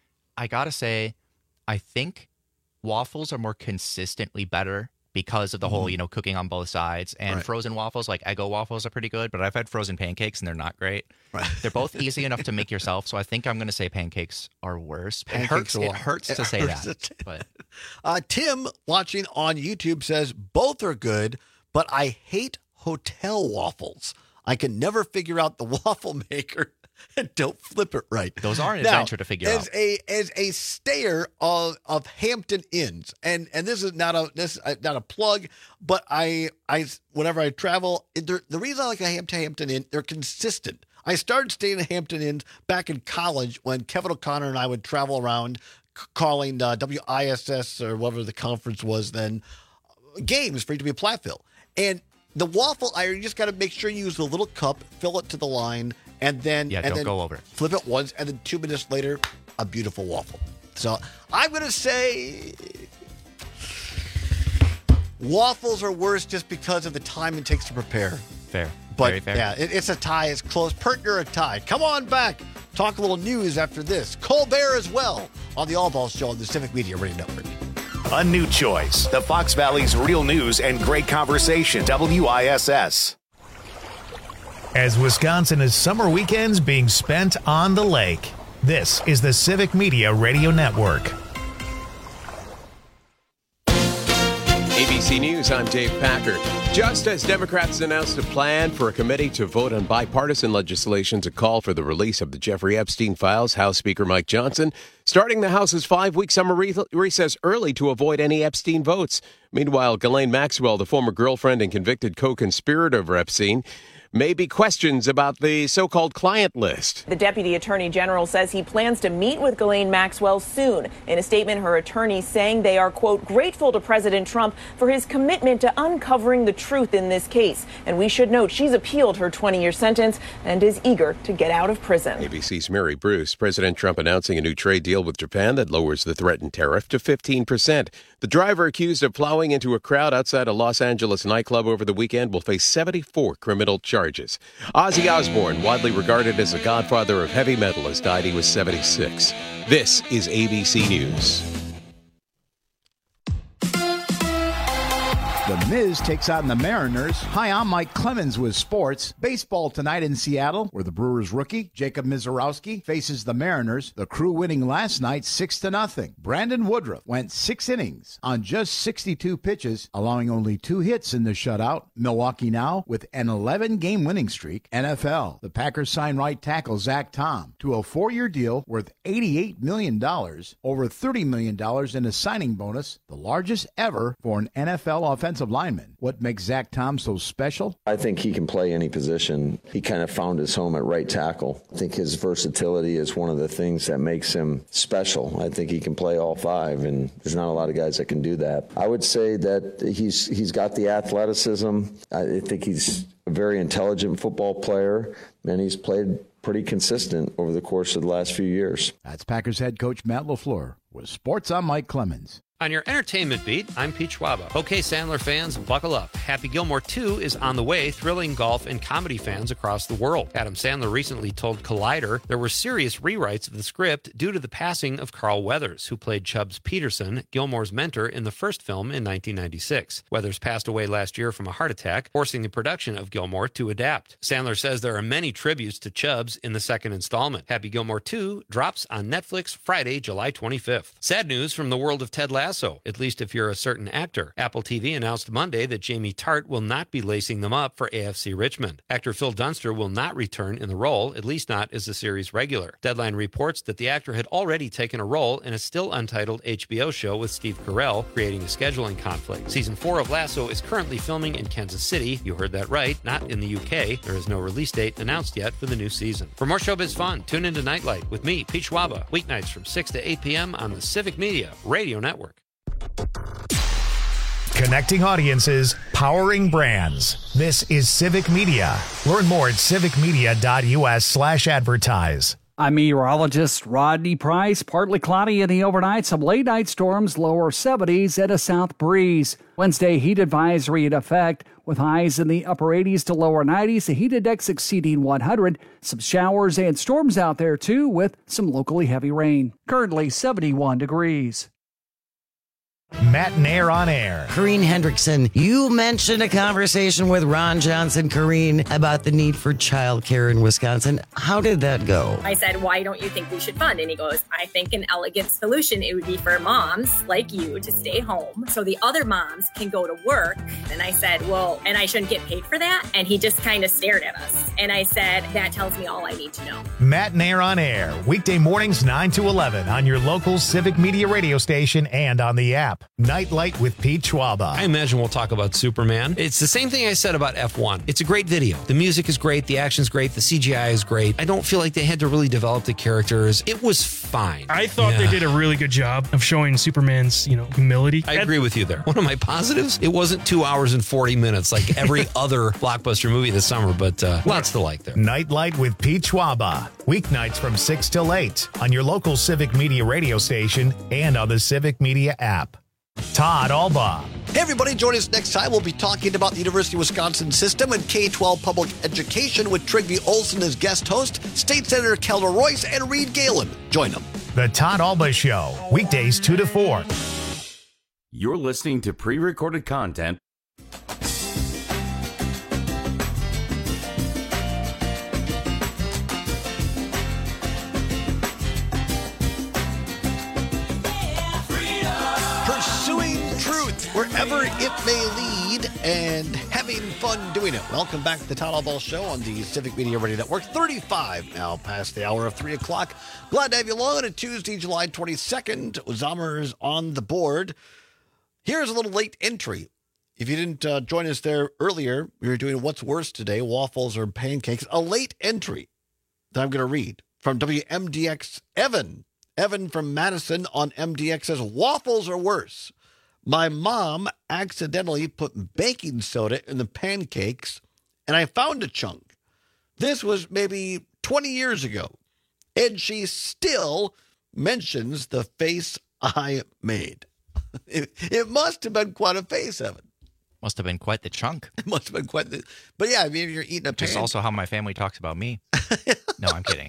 I gotta say, I think waffles are more consistently better because of the whole, cooking on both sides. And frozen waffles, like Eggo waffles, are pretty good. But I've had frozen pancakes, and they're not great. Right. They're both easy enough to make yourself. So I think I'm going to say pancakes are worse. It hurts to say that. But Tim, watching on YouTube, says both are good, but I hate hotel waffles. I can never figure out the waffle maker and don't flip it right. Those are an adventure to figure out. As a stayer of Hampton Inns, and this is not a plug, but I whenever I travel, the reason I like a Hampton Inn, they're consistent. I started staying at Hampton Inns back in college when Kevin O'Connor and I would travel around calling WISS or whatever the conference was then games for you to be a Platteville. And the waffle iron, you just got to make sure you use the little cup, fill it to the line, and then don't go over it. Flip it once, and then 2 minutes later, a beautiful waffle. So I'm going to say waffles are worse just because of the time it takes to prepare. Fair. But Very fair. yeah, it's a tie. It's close. Partner a tie. Come on back. Talk a little news after this. Colbert as well on the All Ball Show on the Civic Media Radio Network. A new choice. The Fox Valley's real news and great conversation. WISS. As Wisconsin is summer weekends being spent on the lake, this is the Civic Media Radio Network. ABC News, I'm Dave Packard. Just as Democrats announced a plan for a committee to vote on bipartisan legislation to call for the release of the Jeffrey Epstein files, House Speaker Mike Johnson starting the House's 5-week summer recess early to avoid any Epstein votes. Meanwhile, Ghislaine Maxwell, the former girlfriend and convicted co-conspirator of Epstein, may be questions about the so-called client list. The Deputy Attorney General says he plans to meet with Ghislaine Maxwell soon. In a statement, her attorney saying they are, quote, grateful to President Trump for his commitment to uncovering the truth in this case. And we should note she's appealed her 20-year sentence and is eager to get out of prison. ABC's Mary Bruce. President Trump announcing a new trade deal with Japan that lowers the threatened tariff to 15%. The driver accused of plowing into a crowd outside a Los Angeles nightclub over the weekend will face 74 criminal charges. Ozzy Osbourne, widely regarded as the godfather of heavy metal, has died. He was 76. This is ABC News. The Miz takes on the Mariners. Hi, I'm Mike Clemens with sports. Baseball tonight in Seattle, where the Brewers rookie, Jacob Mizorowski, faces the Mariners. The Crew winning last night 6-0. Brandon Woodruff went 6 innings on just 62 pitches, allowing only 2 hits in the shutout. Milwaukee now with an 11-game winning streak. NFL, the Packers sign right tackle Zach Tom to a 4-year deal worth $88 million, over $30 million in a signing bonus, the largest ever for an NFL offensive lineman. What makes Zach Tom so special? I think he can play any position. He kind of found his home at right tackle. I think his versatility is one of the things that makes him special. I think he can play all 5, and there's not a lot of guys that can do that. I would say that he's got the athleticism. I think he's a very intelligent football player, and he's played pretty consistent over the course of the last few years. That's Packers head coach Matt LaFleur. With sports, I'm Mike Clemens. On your entertainment beat, I'm Pete Schwaba. Okay, Sandler fans, buckle up. Happy Gilmore 2 is on the way, thrilling golf and comedy fans across the world. Adam Sandler recently told Collider there were serious rewrites of the script due to the passing of Carl Weathers, who played Chubbs Peterson, Gilmore's mentor in the first film in 1996. Weathers passed away last year from a heart attack, forcing the production of Gilmore to adapt. Sandler says there are many tributes to Chubbs in the second installment. Happy Gilmore 2 drops on Netflix Friday, July 25th. Sad news from the world of Ted Lasso, at least if you're a certain actor. Apple TV announced Monday that Jamie Tart will not be lacing them up for AFC Richmond. Actor Phil Dunster will not return in the role, at least not as the series regular. Deadline reports that the actor had already taken a role in a still untitled HBO show with Steve Carell, creating a scheduling conflict. Season 4 of Lasso is currently filming in Kansas City. You heard that right, not in the UK. There is no release date announced yet for the new season. For more showbiz fun, tune into Nightlight with me, Pete Schwaba, weeknights from 6 to 8 p.m. on the Civic Media Radio Network. Connecting audiences, powering brands. This is Civic Media. Learn more at civicmedia.us/advertise. I'm meteorologist Rodney Price. Partly cloudy in the overnight. Some late night storms, lower 70s and a south breeze. Wednesday, heat advisory in effect with highs in the upper 80s to lower 90s. The heat index exceeding 100. Some showers and storms out there, too, with some locally heavy rain. Currently 71 degrees. Matt Nair on air. Corrine Hendrickson, you mentioned a conversation with Ron Johnson, Corrine, about the need for childcare in Wisconsin. How did that go? I said, why don't you think we should fund? And he goes, I think an elegant solution, it would be for moms like you to stay home so the other moms can go to work. And I said, well, and I shouldn't get paid for that? And he just kind of stared at us. And I said, that tells me all I need to know. Matt Nair on air. Weekday mornings 9 to 11 on your local Civic Media radio station and on the app. Nightlight with Pete Schwaba. I imagine we'll talk about Superman. It's the same thing I said about F1. It's a great video. The music is great. The action's great. The CGI is great. I don't feel like they had to really develop the characters. It was fine. I thought they did a really good job of showing Superman's, humility. I agree with you there. One of my positives, it wasn't 2 hours and 40 minutes like every other blockbuster movie this summer, but lots to like there. Nightlight with Pete Schwaba. Weeknights from 6 till 8 on your local Civic Media radio station and on the Civic Media app. Todd Alba. Hey, everybody, join us next time. We'll be talking about the University of Wisconsin system and K-12 public education with Trygve Olsen as guest host, State Senator Kelda Royce, and Reed Galen. Join them. The Todd Alba Show, weekdays 2 to 4. You're listening to pre-recorded content. Wherever it may lead and having fun doing it. Welcome back to the Todd Alba Show on the Civic Media Radio Network. 35 now past the hour of 3 o'clock. Glad to have you along on a Tuesday, July 22nd. Zommers on the board. Here's a little late entry. If you didn't join us there earlier, we were doing What's Worse today, waffles or pancakes. A late entry that I'm going to read from WMDX Evan. Evan from Madison on MDX says, waffles are worse. My mom accidentally put baking soda in the pancakes, and I found a chunk. This was maybe 20 years ago, and she still mentions the face I made. It must have been quite a face, Evan. Must have been quite the chunk. It must have been quite the... But yeah, I mean, if you're eating a Just also how my family talks about me. No, I'm kidding.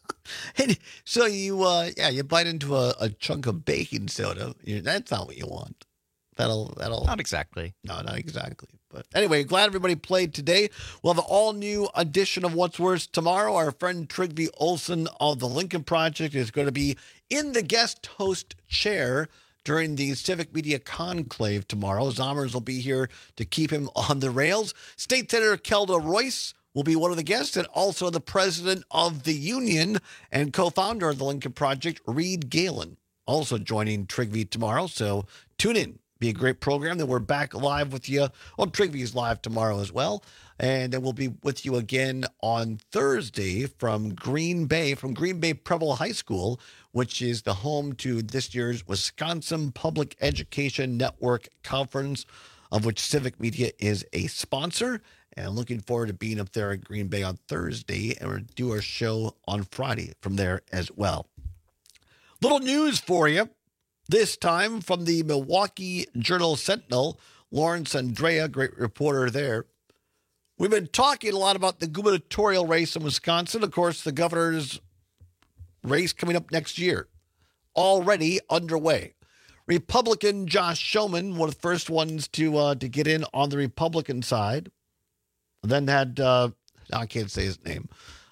And so you bite into a chunk of baking soda. That's not what you want. That'll Not exactly. No, not exactly. But anyway, glad everybody played today. We'll have an all-new edition of What's Worse tomorrow. Our friend Trygve Olsen of the Lincoln Project is going to be in the guest host chair during the Civic Media Conclave tomorrow. Zommers will be here to keep him on the rails. State Senator Kelda Royce will be one of the guests, and also the president of the union and co-founder of the Lincoln Project, Reed Galen, also joining Trygve tomorrow. So tune in. Be a great program. Then we're back live with you. Well, Trygve's live tomorrow as well. And then we'll be with you again on Thursday from Green Bay Preble High School, which is the home to this year's Wisconsin Public Education Network Conference, of which Civic Media is a sponsor. And I'm looking forward to being up there at Green Bay on Thursday, and we'll do our show on Friday from there as well. Little news for you. This time from the Milwaukee Journal-Sentinel, Lawrence Andrea, great reporter there. We've been talking a lot about the gubernatorial race in Wisconsin. Of course, the governor's race coming up next year, already underway. Republican Josh Schoemann, one of the first ones to get in on the Republican side. Then had, I can't say his name,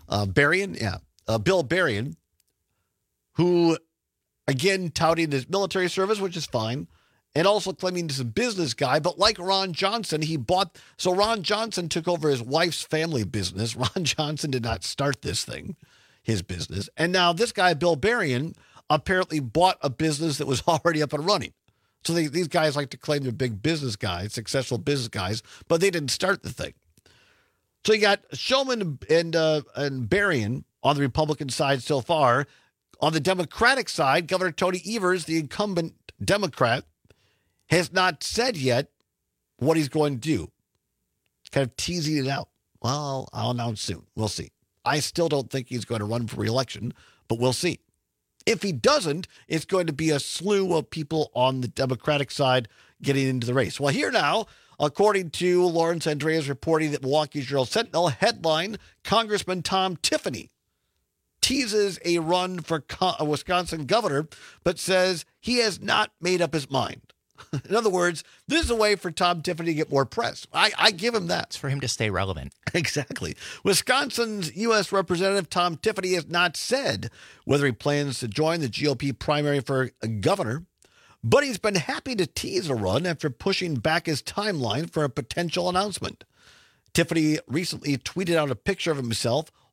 Bill Berrien, who... again, touting his military service, which is fine, and also claiming he's a business guy. But like Ron Johnson, Ron Johnson took over his wife's family business. Ron Johnson did not start this thing, his business. And now this guy, Bill Berrien, apparently bought a business that was already up and running. So these guys like to claim they're big business guys, successful business guys, but they didn't start the thing. So you got Schoemann and Berrien on the Republican side so far. On the Democratic side, Governor Tony Evers, the incumbent Democrat, has not said yet what he's going to do. Kind of teasing it out. Well, I'll announce soon. We'll see. I still don't think he's going to run for re-election, but we'll see. If he doesn't, it's going to be a slew of people on the Democratic side getting into the race. Well, here now, according to Lawrence Andrea's reporting that Milwaukee Journal-Sentinel, headline, Congressman Tom Tiffany teases a run for a Wisconsin governor, but says he has not made up his mind. In other words, this is a way for Tom Tiffany to get more press. I give him that. It's for him to stay relevant. Exactly. Wisconsin's U.S. Representative Tom Tiffany has not said whether he plans to join the GOP primary for a governor, but he's been happy to tease a run after pushing back his timeline for a potential announcement. Tiffany recently tweeted out a picture of himself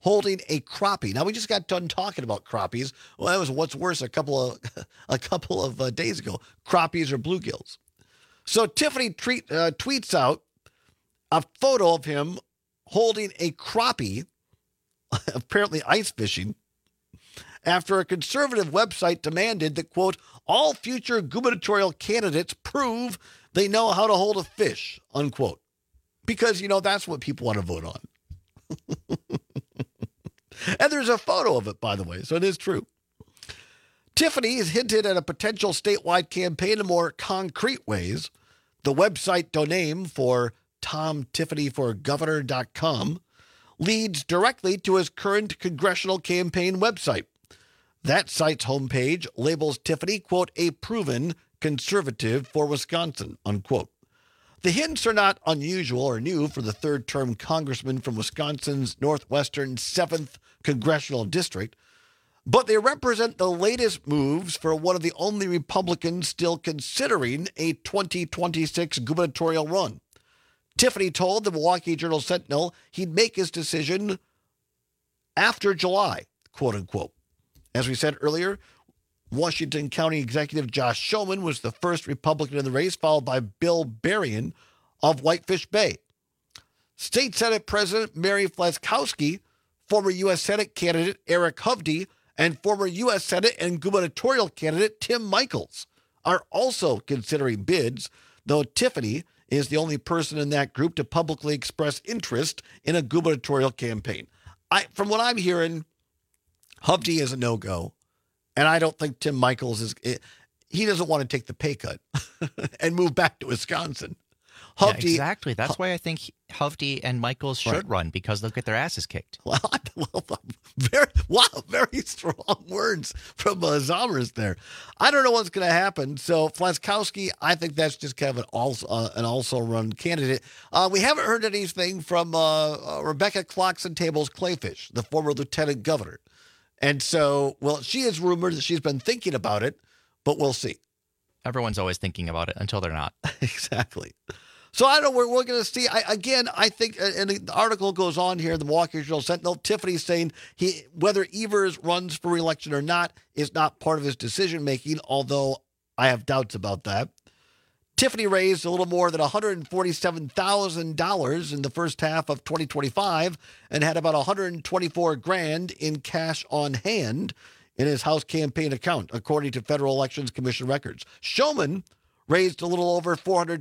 holding a crappie. Now, we just got done talking about crappies. Well, that was what's worse a couple of days ago, crappies or bluegills. So Tiffany tweets out a photo of him holding a crappie, apparently ice fishing, after a conservative website demanded that, quote, all future gubernatorial candidates prove they know how to hold a fish, unquote. Because, that's what people want to vote on. And there's a photo of it, by the way, so it is true. Tiffany has hinted at a potential statewide campaign in more concrete ways. The website domain for TomTiffanyForGovernor.com leads directly to his current congressional campaign website. That site's homepage labels Tiffany, quote, a proven conservative for Wisconsin, unquote. The hints are not unusual or new for the third-term congressman from Wisconsin's northwestern 7th congressional district, but they represent the latest moves for one of the only Republicans still considering a 2026 gubernatorial run. Tiffany told the Milwaukee Journal-Sentinel he'd make his decision after July, quote unquote. As we said earlier, Washington County Executive Josh Schoeman was the first Republican in the race, followed by Bill Berrien of Whitefish Bay. State Senate President Mary Fleszkowski, former U.S. Senate candidate Eric Hovde, and former U.S. Senate and gubernatorial candidate Tim Michels are also considering bids, though Tiffany is the only person in that group to publicly express interest in a gubernatorial campaign. From what I'm hearing, Hovde is a no-go, and I don't think Tim Michels he doesn't want to take the pay cut and move back to Wisconsin. Hovde, yeah, exactly. That's why I think Hovde and Michels should run, because they'll get their asses kicked. Very strong words from Zommers there. I don't know what's going to happen. So Fleszkowski, I think that's just kind of an also-run candidate. We haven't heard anything from Rebecca Cloxton-Table's Clayfish, the former lieutenant governor. And so, she is rumored that she's been thinking about it, but we'll see. Everyone's always thinking about it until they're not. Exactly. So I don't know. We're going to see. I think, and the article goes on here, the Milwaukee Journal-Sentinel, Tiffany's saying whether Evers runs for re-election or not is not part of his decision-making, although I have doubts about that. Tiffany raised a little more than $147,000 in the first half of 2025 and had about $124,000 in cash on hand in his House campaign account, according to Federal Elections Commission records. Schoeman raised a little over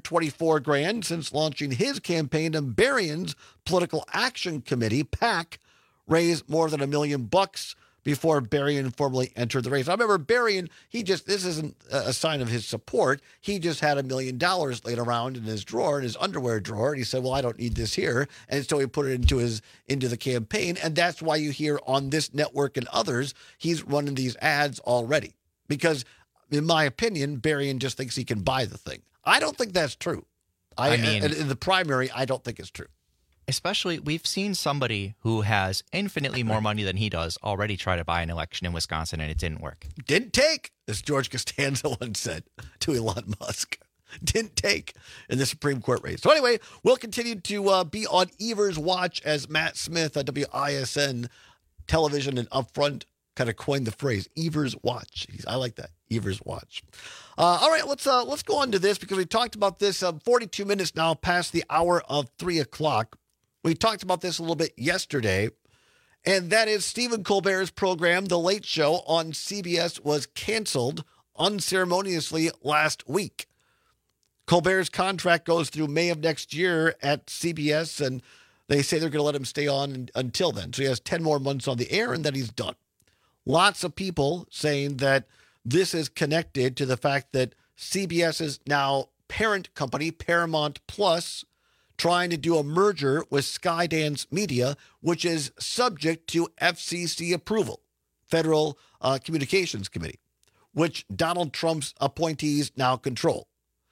$424,000 since launching his campaign, and Berrien's Political Action Committee, PAC, raised more than $1 million before Berrien formally entered the race. I remember Berrien, this isn't a sign of his support. He just had $1 million laid around in his drawer, in his underwear drawer, and he said, well, I don't need this here. And so he put it into the campaign, and that's why you hear on this network and others, he's running these ads already. Because, in my opinion, Berrien just thinks he can buy the thing. I don't think that's true. I mean, in the primary, I don't think it's true. Especially, we've seen somebody who has infinitely more money than he does already try to buy an election in Wisconsin, and it didn't work. Didn't take, as George Costanza once said to Elon Musk. Didn't take in the Supreme Court race. So anyway, we'll continue to be on Evers' watch as Matt Smith at WISN television and Upfront kind of coined the phrase Evers' watch. I like that. Evers' watch. All right, let's go on to this, because we talked about this 42 minutes now past the hour of 3 o'clock. We talked about this a little bit yesterday, and that is Stephen Colbert's program, The Late Show, on CBS was canceled unceremoniously last week. Colbert's contract goes through May of next year at CBS, and they say they're going to let him stay on until then. So he has 10 more months on the air, and then he's done. Lots of people saying that this is connected to the fact that CBS's now parent company, Paramount Plus, trying to do a merger with Skydance Media, which is subject to FCC approval, Federal Communications Committee, which Donald Trump's appointees now control.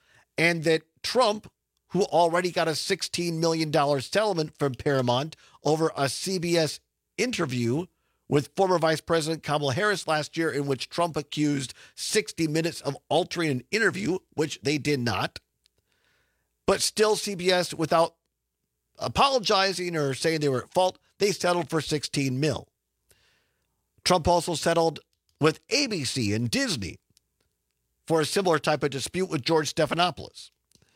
And that Trump, who already got a $16 million settlement from Paramount over a CBS interview with former Vice President Kamala Harris last year, in which Trump accused 60 Minutes of altering an interview, which they did not. But still, CBS, without apologizing or saying they were at fault, They settled for $16 million. Trump also settled with ABC and Disney for a similar type of dispute with George Stephanopoulos.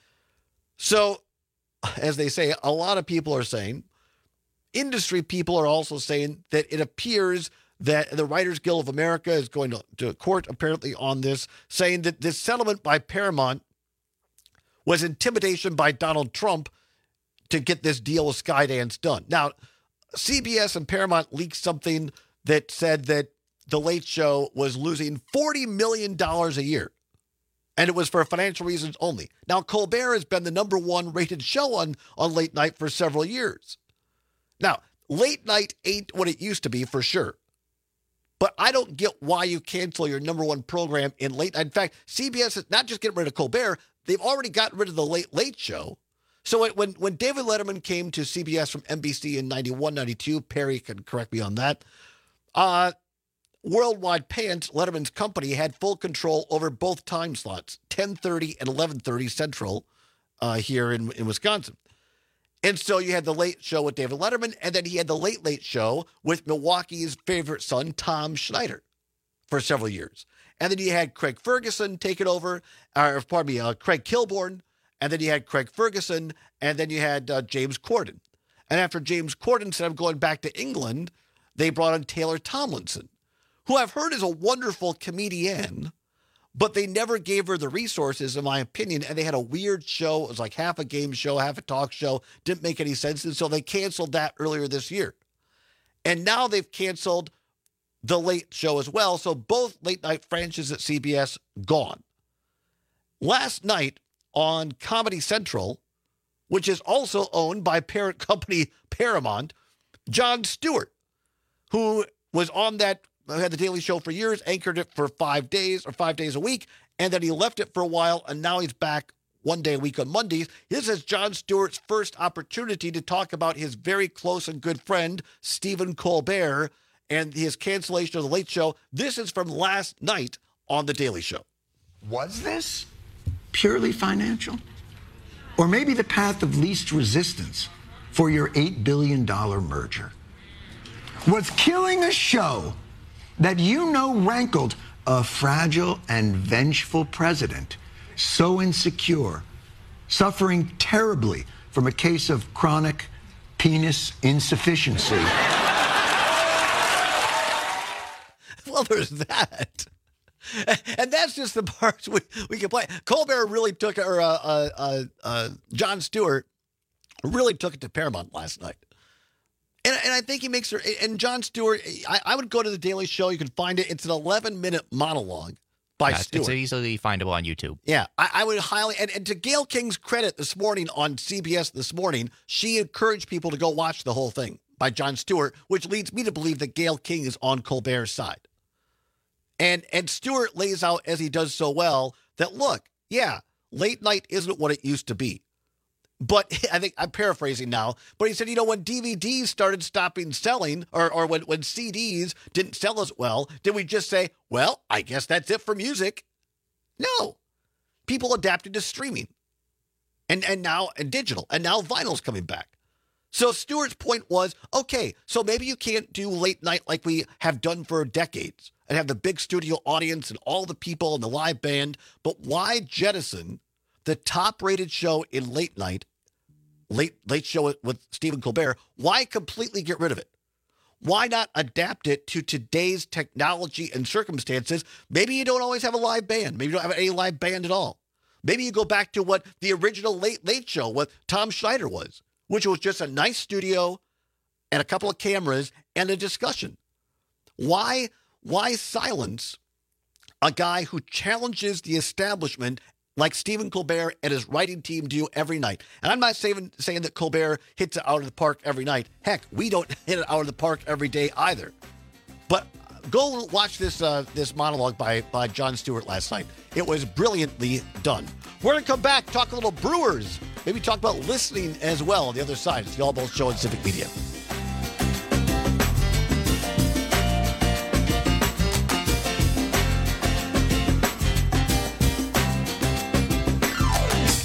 So, as they say, a lot of people are saying, industry people are also saying that it appears that the Writers Guild of America is going to court apparently on this, saying that this settlement by Paramount was intimidation by Donald Trump to get this deal with Skydance done. Now, CBS and Paramount leaked something that said that The Late Show was losing $40 million a year, and it was for financial reasons only. Now, Colbert has been the number one rated show on late night for several years. Now, late night ain't what it used to be for sure. But I don't get why you cancel your number one program in late night. In fact, CBS is not just getting rid of Colbert, they've already gotten rid of the Late Show. So when David Letterman came to CBS from NBC in 91, 92, Perry can correct me on that, Worldwide Pants, Letterman's company, had full control over both time slots, 10:30 and 11:30 Central here in Wisconsin. And so you had the Late Show with David Letterman, and then he had the Late Show with Milwaukee's favorite son, Tom Schneider, for several years. And then you had Craig Ferguson take it over, Craig Kilborn, and then you had Craig Ferguson, and then you had James Corden. And after James Corden said, I'm going back to England, they brought in Taylor Tomlinson, who I've heard is a wonderful comedian, but they never gave her the resources, in my opinion, and they had a weird show. It was like half a game show, half a talk show. Didn't make any sense, and so they canceled that earlier this year. And now they've canceled the Late Show as well, so both late-night franchises at CBS gone. Last night on Comedy Central, which is also owned by parent company Paramount, Jon Stewart, who was on that, had the Daily Show for years, anchored it for 5 days or 5 days a week, and then he left it for a while, and now he's back 1 day a week on Mondays. This is Jon Stewart's first opportunity to talk about his very close and good friend, Stephen Colbert, and his cancellation of the Late Show. This is from last night on the Daily Show. Was this purely financial? Or maybe the path of least resistance for your $8 billion merger? Was killing a show that you know rankled a fragile and vengeful president, so insecure, suffering terribly from a case of chronic penis insufficiency? Well, there's that. And that's just the parts we can play. Colbert really took it, or Jon Stewart really took it to Paramount last night. And I think he makes her, and Jon Stewart, I would go to the Daily Show. You can find it. It's an 11-minute monologue by Stewart. It's easily findable on YouTube. Yeah, I would highly, and to Gayle King's credit this morning on CBS this morning, she encouraged people to go watch the whole thing by Jon Stewart, which leads me to believe that Gayle King is on Colbert's side. And Stewart lays out, as he does so well, that, look, yeah, late night isn't what it used to be. But I think I'm paraphrasing now, but he said, when DVDs started stopping selling, or when CDs didn't sell as well, did we just say, well, I guess that's it for music? No. People adapted to streaming and now digital, and now vinyl's coming back. So Stewart's point was, okay, so maybe you can't do late night like we have done for decades and have the big studio audience and all the people and the live band, but why jettison the top-rated show in late night, late show with Stephen Colbert? Why completely get rid of it? Why not adapt it to today's technology and circumstances? Maybe you don't always have a live band. Maybe you don't have any live band at all. Maybe you go back to what the original Late Show with Tom Schneider was, which was just a nice studio and a couple of cameras and a discussion. Why silence a guy who challenges the establishment like Stephen Colbert and his writing team do every night? And I'm not saying that Colbert hits it out of the park every night. Heck, we don't hit it out of the park every day either. But go watch this monologue by Jon Stewart last night. It was brilliantly done. We're going to come back, talk a little Brewers, maybe talk about listening as well on the other side. It's the All Balls Show on Civic Media.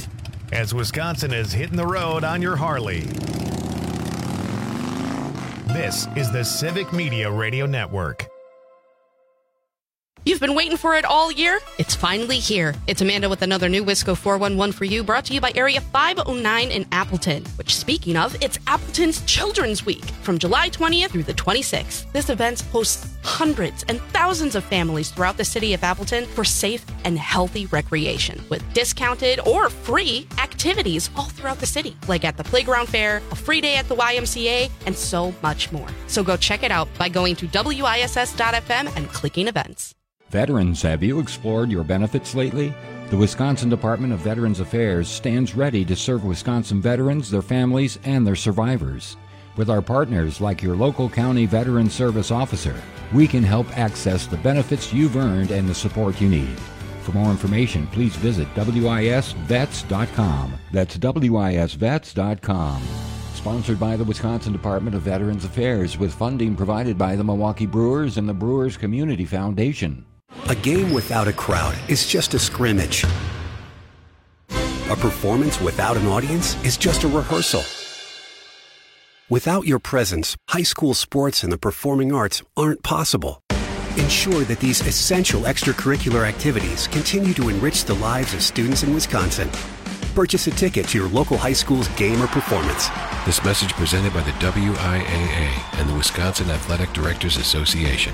As Wisconsin is hitting the road on your Harley. This is the Civic Media Radio Network. You've been waiting for it all year? It's finally here. It's Amanda with another new Wisco 411 for you, brought to you by Area 509 in Appleton, which, speaking of, it's Appleton's Children's Week from July 20th through the 26th. This event hosts hundreds and thousands of families throughout the city of Appleton for safe and healthy recreation with discounted or free activities all throughout the city, like at the Playground Fair, a free day at the YMCA, and so much more. So go check it out by going to WISS.FM and clicking events. Veterans, have you explored your benefits lately? The Wisconsin Department of Veterans Affairs stands ready to serve Wisconsin veterans, their families, and their survivors. With our partners like your local county veteran service officer, we can help access the benefits you've earned and the support you need. For more information, please visit WISVets.com. That's WISVets.com. Sponsored by the Wisconsin Department of Veterans Affairs with funding provided by the Milwaukee Brewers and the Brewers Community Foundation. A game without a crowd is just a scrimmage. A performance without an audience is just a rehearsal. Without your presence, high school sports and the performing arts aren't possible. Ensure that these essential extracurricular activities continue to enrich the lives of students in Wisconsin. Purchase a ticket to your local high school's game or performance. This message presented by the WIAA and the Wisconsin Athletic Directors Association.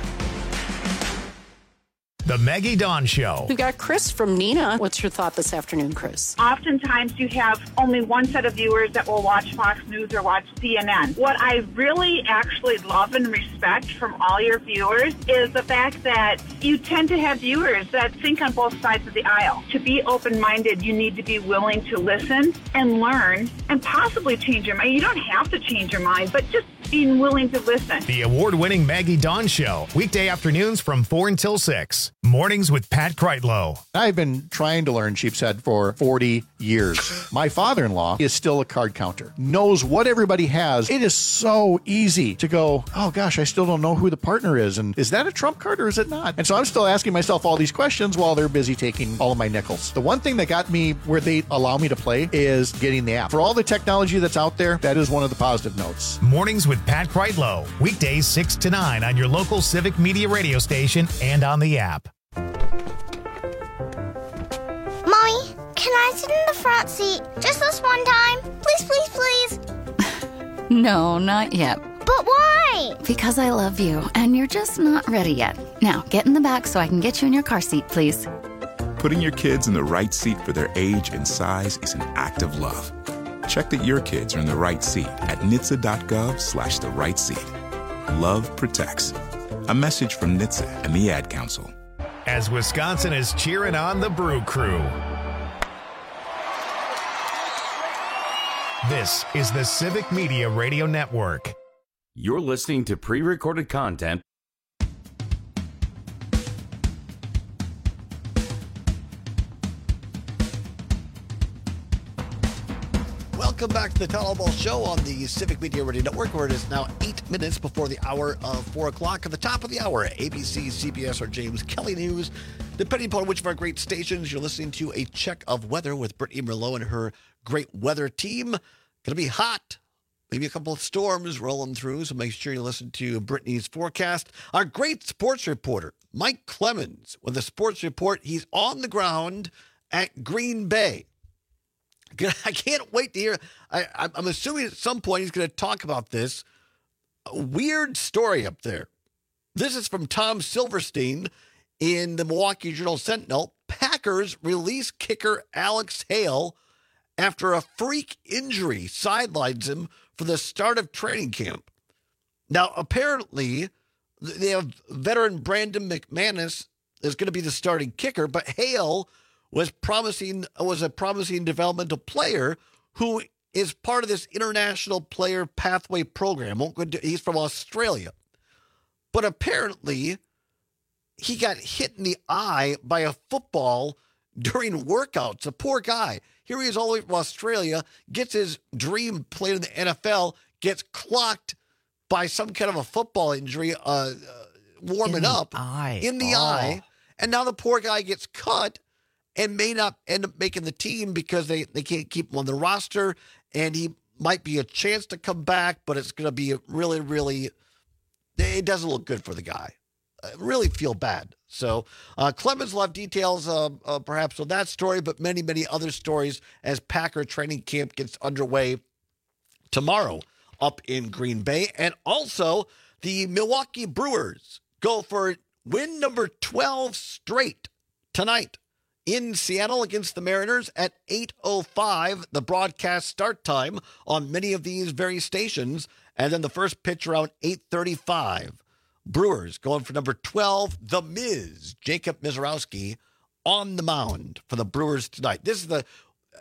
The Maggie Dawn Show. We've got Chris from Neenah. What's your thought this afternoon, Chris? Oftentimes you have only one set of viewers that will watch Fox News or watch CNN. What I really actually love and respect from all your viewers is the fact that you tend to have viewers that think on both sides of the aisle. To be open-minded, you need to be willing to listen and learn and possibly change your mind. You don't have to change your mind, but just being willing to listen. The award-winning Maggie Dawn Show. Weekday afternoons from 4 until 6. Mornings with Pat Kreitlow. I've been trying to learn sheep's head for 40 years. My father-in-law is still a card counter, knows what everybody has. It is so easy to go, oh gosh, I still don't know who the partner is. And is that a trump card or is it not? And so I'm still asking myself all these questions while they're busy taking all of my nickels. The one thing that got me where they allow me to play is getting the app. For all the technology that's out there, that is one of the positive notes. Mornings with Pat Kreitlow. Weekdays 6 to 9 on your local Civic Media radio station and on the app. Mommy, can I sit in the front seat just this one time? Please, please, please. No, not yet. But why? Because I love you, and you're just not ready yet. Now, get in the back so I can get you in your car seat, please. Putting your kids in the right seat for their age and size is an act of love. Check that your kids are in the right seat at NHTSA.gov/the right seat. Love protects. A message from NHTSA and the Ad Council. As Wisconsin is cheering on the Brew Crew. This is the Civic Media Radio Network. You're listening to pre-recorded content. Welcome back to the Town Hall Ball Show on the Civic Media Radio Network, where it is now 8 minutes before the hour of 4 o'clock. At the top of the hour, ABC, CBS, or James Kelly News. Depending upon which of our great stations, you're listening to a check of weather with Brittany Merlot and her great weather team. Going to be hot. Maybe a couple of storms rolling through, so make sure you listen to Brittany's forecast. Our great sports reporter, Mike Clemens, with the sports report. He's on the ground at Green Bay. I can't wait to hear. I'm assuming at some point he's going to talk about this. A weird story up there. This is from Tom Silverstein in the Milwaukee Journal-Sentinel. Packers release kicker Alex Hale after a freak injury sidelines him for the start of training camp. Now, apparently, they have veteran Brandon McManus is going to be the starting kicker, but Hale was a promising developmental player who is part of this international player pathway program. He's from Australia. But apparently, he got hit in the eye by a football during workouts. A poor guy. Here he is all the way from Australia, gets his dream played in the NFL, gets clocked by some kind of a football injury warming up in the eye. And now the poor guy gets cut and may not end up making the team because they can't keep him on the roster. And he might be a chance to come back, but it's going to be really, really, it doesn't look good for the guy. I really feel bad. So Clemens will have details perhaps on that story, but many, many other stories as Packer training camp gets underway tomorrow up in Green Bay. And also the Milwaukee Brewers go for win number 12 straight tonight in Seattle against the Mariners at 8:05, the broadcast start time on many of these very stations. And then the first pitch around 8:35. Brewers going for number 12, the Miz, Jacob Mizorowski, on the mound for the Brewers tonight. This is the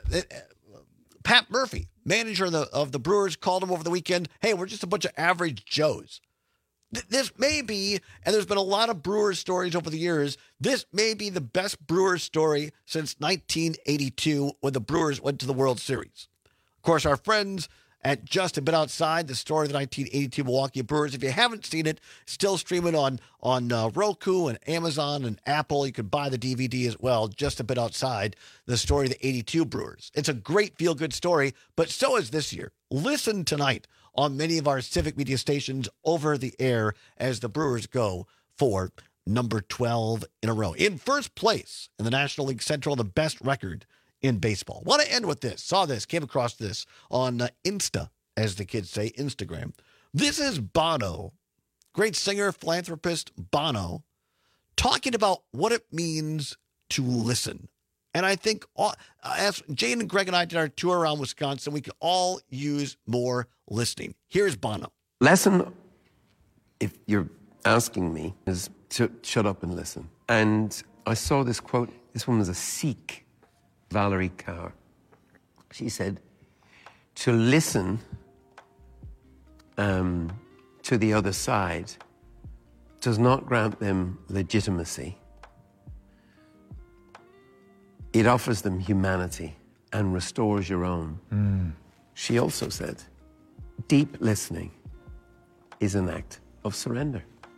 Pat Murphy, manager of the Brewers, called him over the weekend. Hey, we're just a bunch of average Joes. This may be, and there's been a lot of Brewers stories over the years, this may be the best Brewers story since 1982 when the Brewers went to the World Series. Of course, our friends at Just a Bit Outside, the story of the 1982 Milwaukee Brewers. If you haven't seen it, still streaming on Roku and Amazon and Apple. You could buy the DVD as well, Just a Bit Outside, the story of the 82 Brewers. It's a great feel-good story, but so is this year. Listen tonight on many of our civic media stations over the air as the Brewers go for number 12 in a row. In first place in the National League Central, the best record in baseball. Want to end with this. Saw this, came across this on Insta, as the kids say, Instagram. This is Bono, great singer, philanthropist Bono, talking about what it means to listen. And I think, as Jane and Greg and I did our tour around Wisconsin, we could all use more listening. Here's Bono. Lesson, if you're asking me, is to shut up and listen. And I saw this quote. This one was a Sikh, Valerie Kaur. She said, to listen to the other side does not grant them legitimacy. It offers them humanity and restores your own. She also said, deep listening is an act of surrender.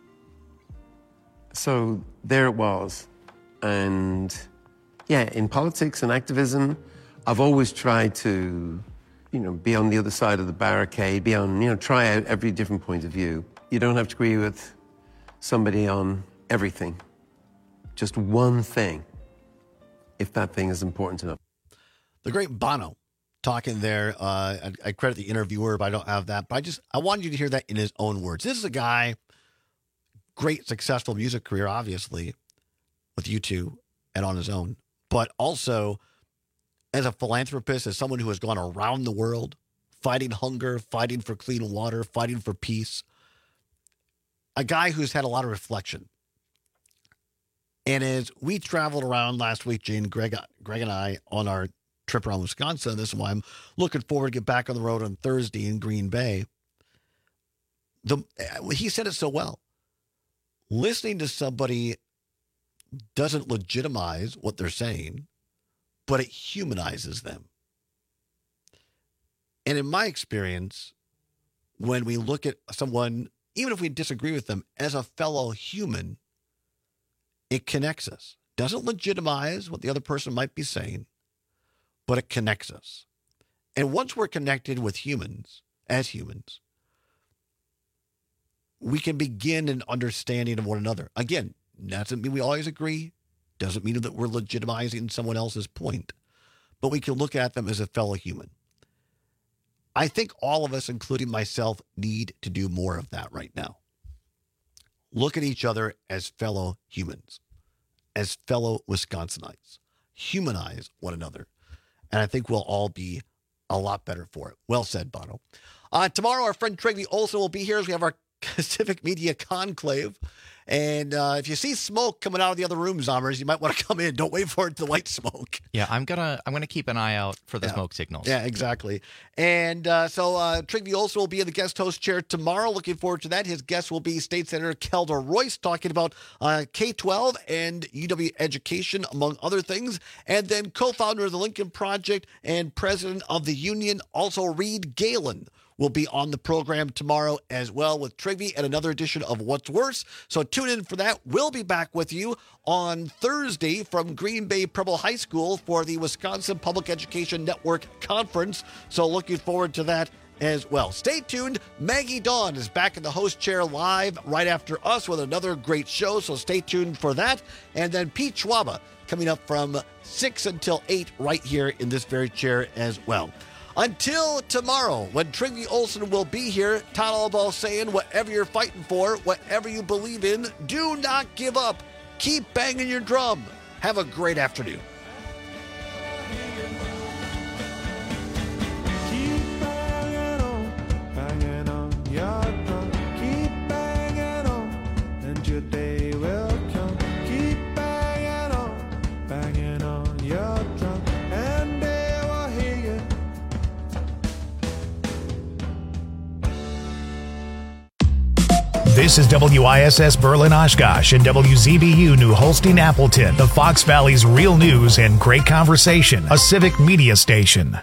So there it was. And yeah, in politics and activism, I've always tried to, be on the other side of the barricade, try out every different point of view. You don't have to agree with somebody on everything. Just one thing, if that thing is important enough. The great Bono talking there. I credit the interviewer, but I don't have that. But I wanted you to hear that in his own words. This is a guy, great, successful music career, obviously, with U2 and on his own. But also, as a philanthropist, as someone who has gone around the world, fighting hunger, fighting for clean water, fighting for peace, a guy who's had a lot of reflection. And as we traveled around last week, Jane, Greg and I, on our trip around Wisconsin, this is why I'm looking forward to get back on the road on Thursday in Green Bay. He said it so well. Listening to somebody doesn't legitimize what they're saying, but it humanizes them. And in my experience, when we look at someone, even if we disagree with them, as a fellow human, it connects us. Doesn't legitimize what the other person might be saying, but it connects us. And once we're connected with humans, as humans, we can begin an understanding of one another. Again, doesn't mean we always agree. Doesn't mean that we're legitimizing someone else's point. But we can look at them as a fellow human. I think all of us, including myself, need to do more of that right now. Look at each other as fellow humans, as fellow Wisconsinites. Humanize one another. And I think we'll all be a lot better for it. Well said, Bono. Tomorrow, our friend Trygve Olsen will be here as we have our Civic Media Conclave. And if you see smoke coming out of the other room, Zombers, you might want to come in. Don't wait for it to light smoke. Yeah, I'm gonna keep an eye out for the smoke signals. Yeah, exactly. And so Trygve Olsen will be in the guest host chair tomorrow. Looking forward to that. His guest will be State Senator Kelda Royce, talking about K-12 and UW education, among other things. And then co-founder of the Lincoln Project and president of the union, also Reed Galen, will be on the program tomorrow as well with Trigby and another edition of What's Worse. So tune in for that. We'll be back with you on Thursday from Green Bay Preble High School for the Wisconsin Public Education Network Conference. So looking forward to that as well. Stay tuned. Maggie Dawn is back in the host chair live right after us with another great show. So stay tuned for that. And then Pete Schwaba coming up from 6 until 8 right here in this very chair as well. Until tomorrow, when Trigby Olsen will be here, Todd Allball saying, whatever you're fighting for, whatever you believe in, do not give up. Keep banging your drum. Have a great afternoon. Banging on your drum, keep banging on, and your day will come. Keep banging on your drum, and they will hear you. This is WISS Berlin Oshkosh and WZBU New Holstein Appleton, the Fox Valley's real news and great conversation, a civic media station.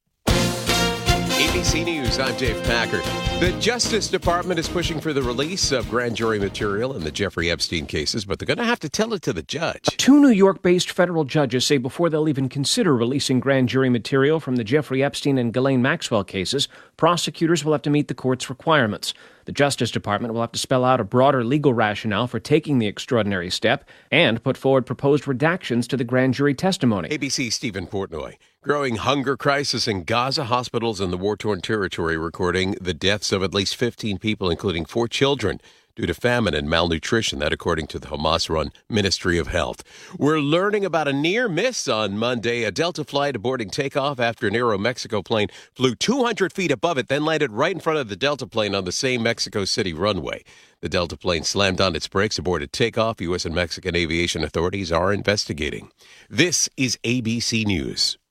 ABC News, I'm Dave Packard. The Justice Department is pushing for the release of grand jury material in the Jeffrey Epstein cases, but they're going to have to tell it to the judge. 2 New York-based federal judges say before they'll even consider releasing grand jury material from the Jeffrey Epstein and Ghislaine Maxwell cases, prosecutors will have to meet the court's requirements. The Justice Department will have to spell out a broader legal rationale for taking the extraordinary step and put forward proposed redactions to the grand jury testimony. ABC's Stephen Portnoy. Growing hunger crisis in Gaza, hospitals in the war-torn territory recording the deaths of at least 15 people, including 4 children, due to famine and malnutrition, that according to the Hamas-run Ministry of Health. We're learning about a near miss on Monday, a Delta flight aborting takeoff after an Aeromexico plane flew 200 feet above it, then landed right in front of the Delta plane on the same Mexico City runway. The Delta plane slammed on its brakes, aborted takeoff. U.S. and Mexican aviation authorities are investigating. This is ABC News.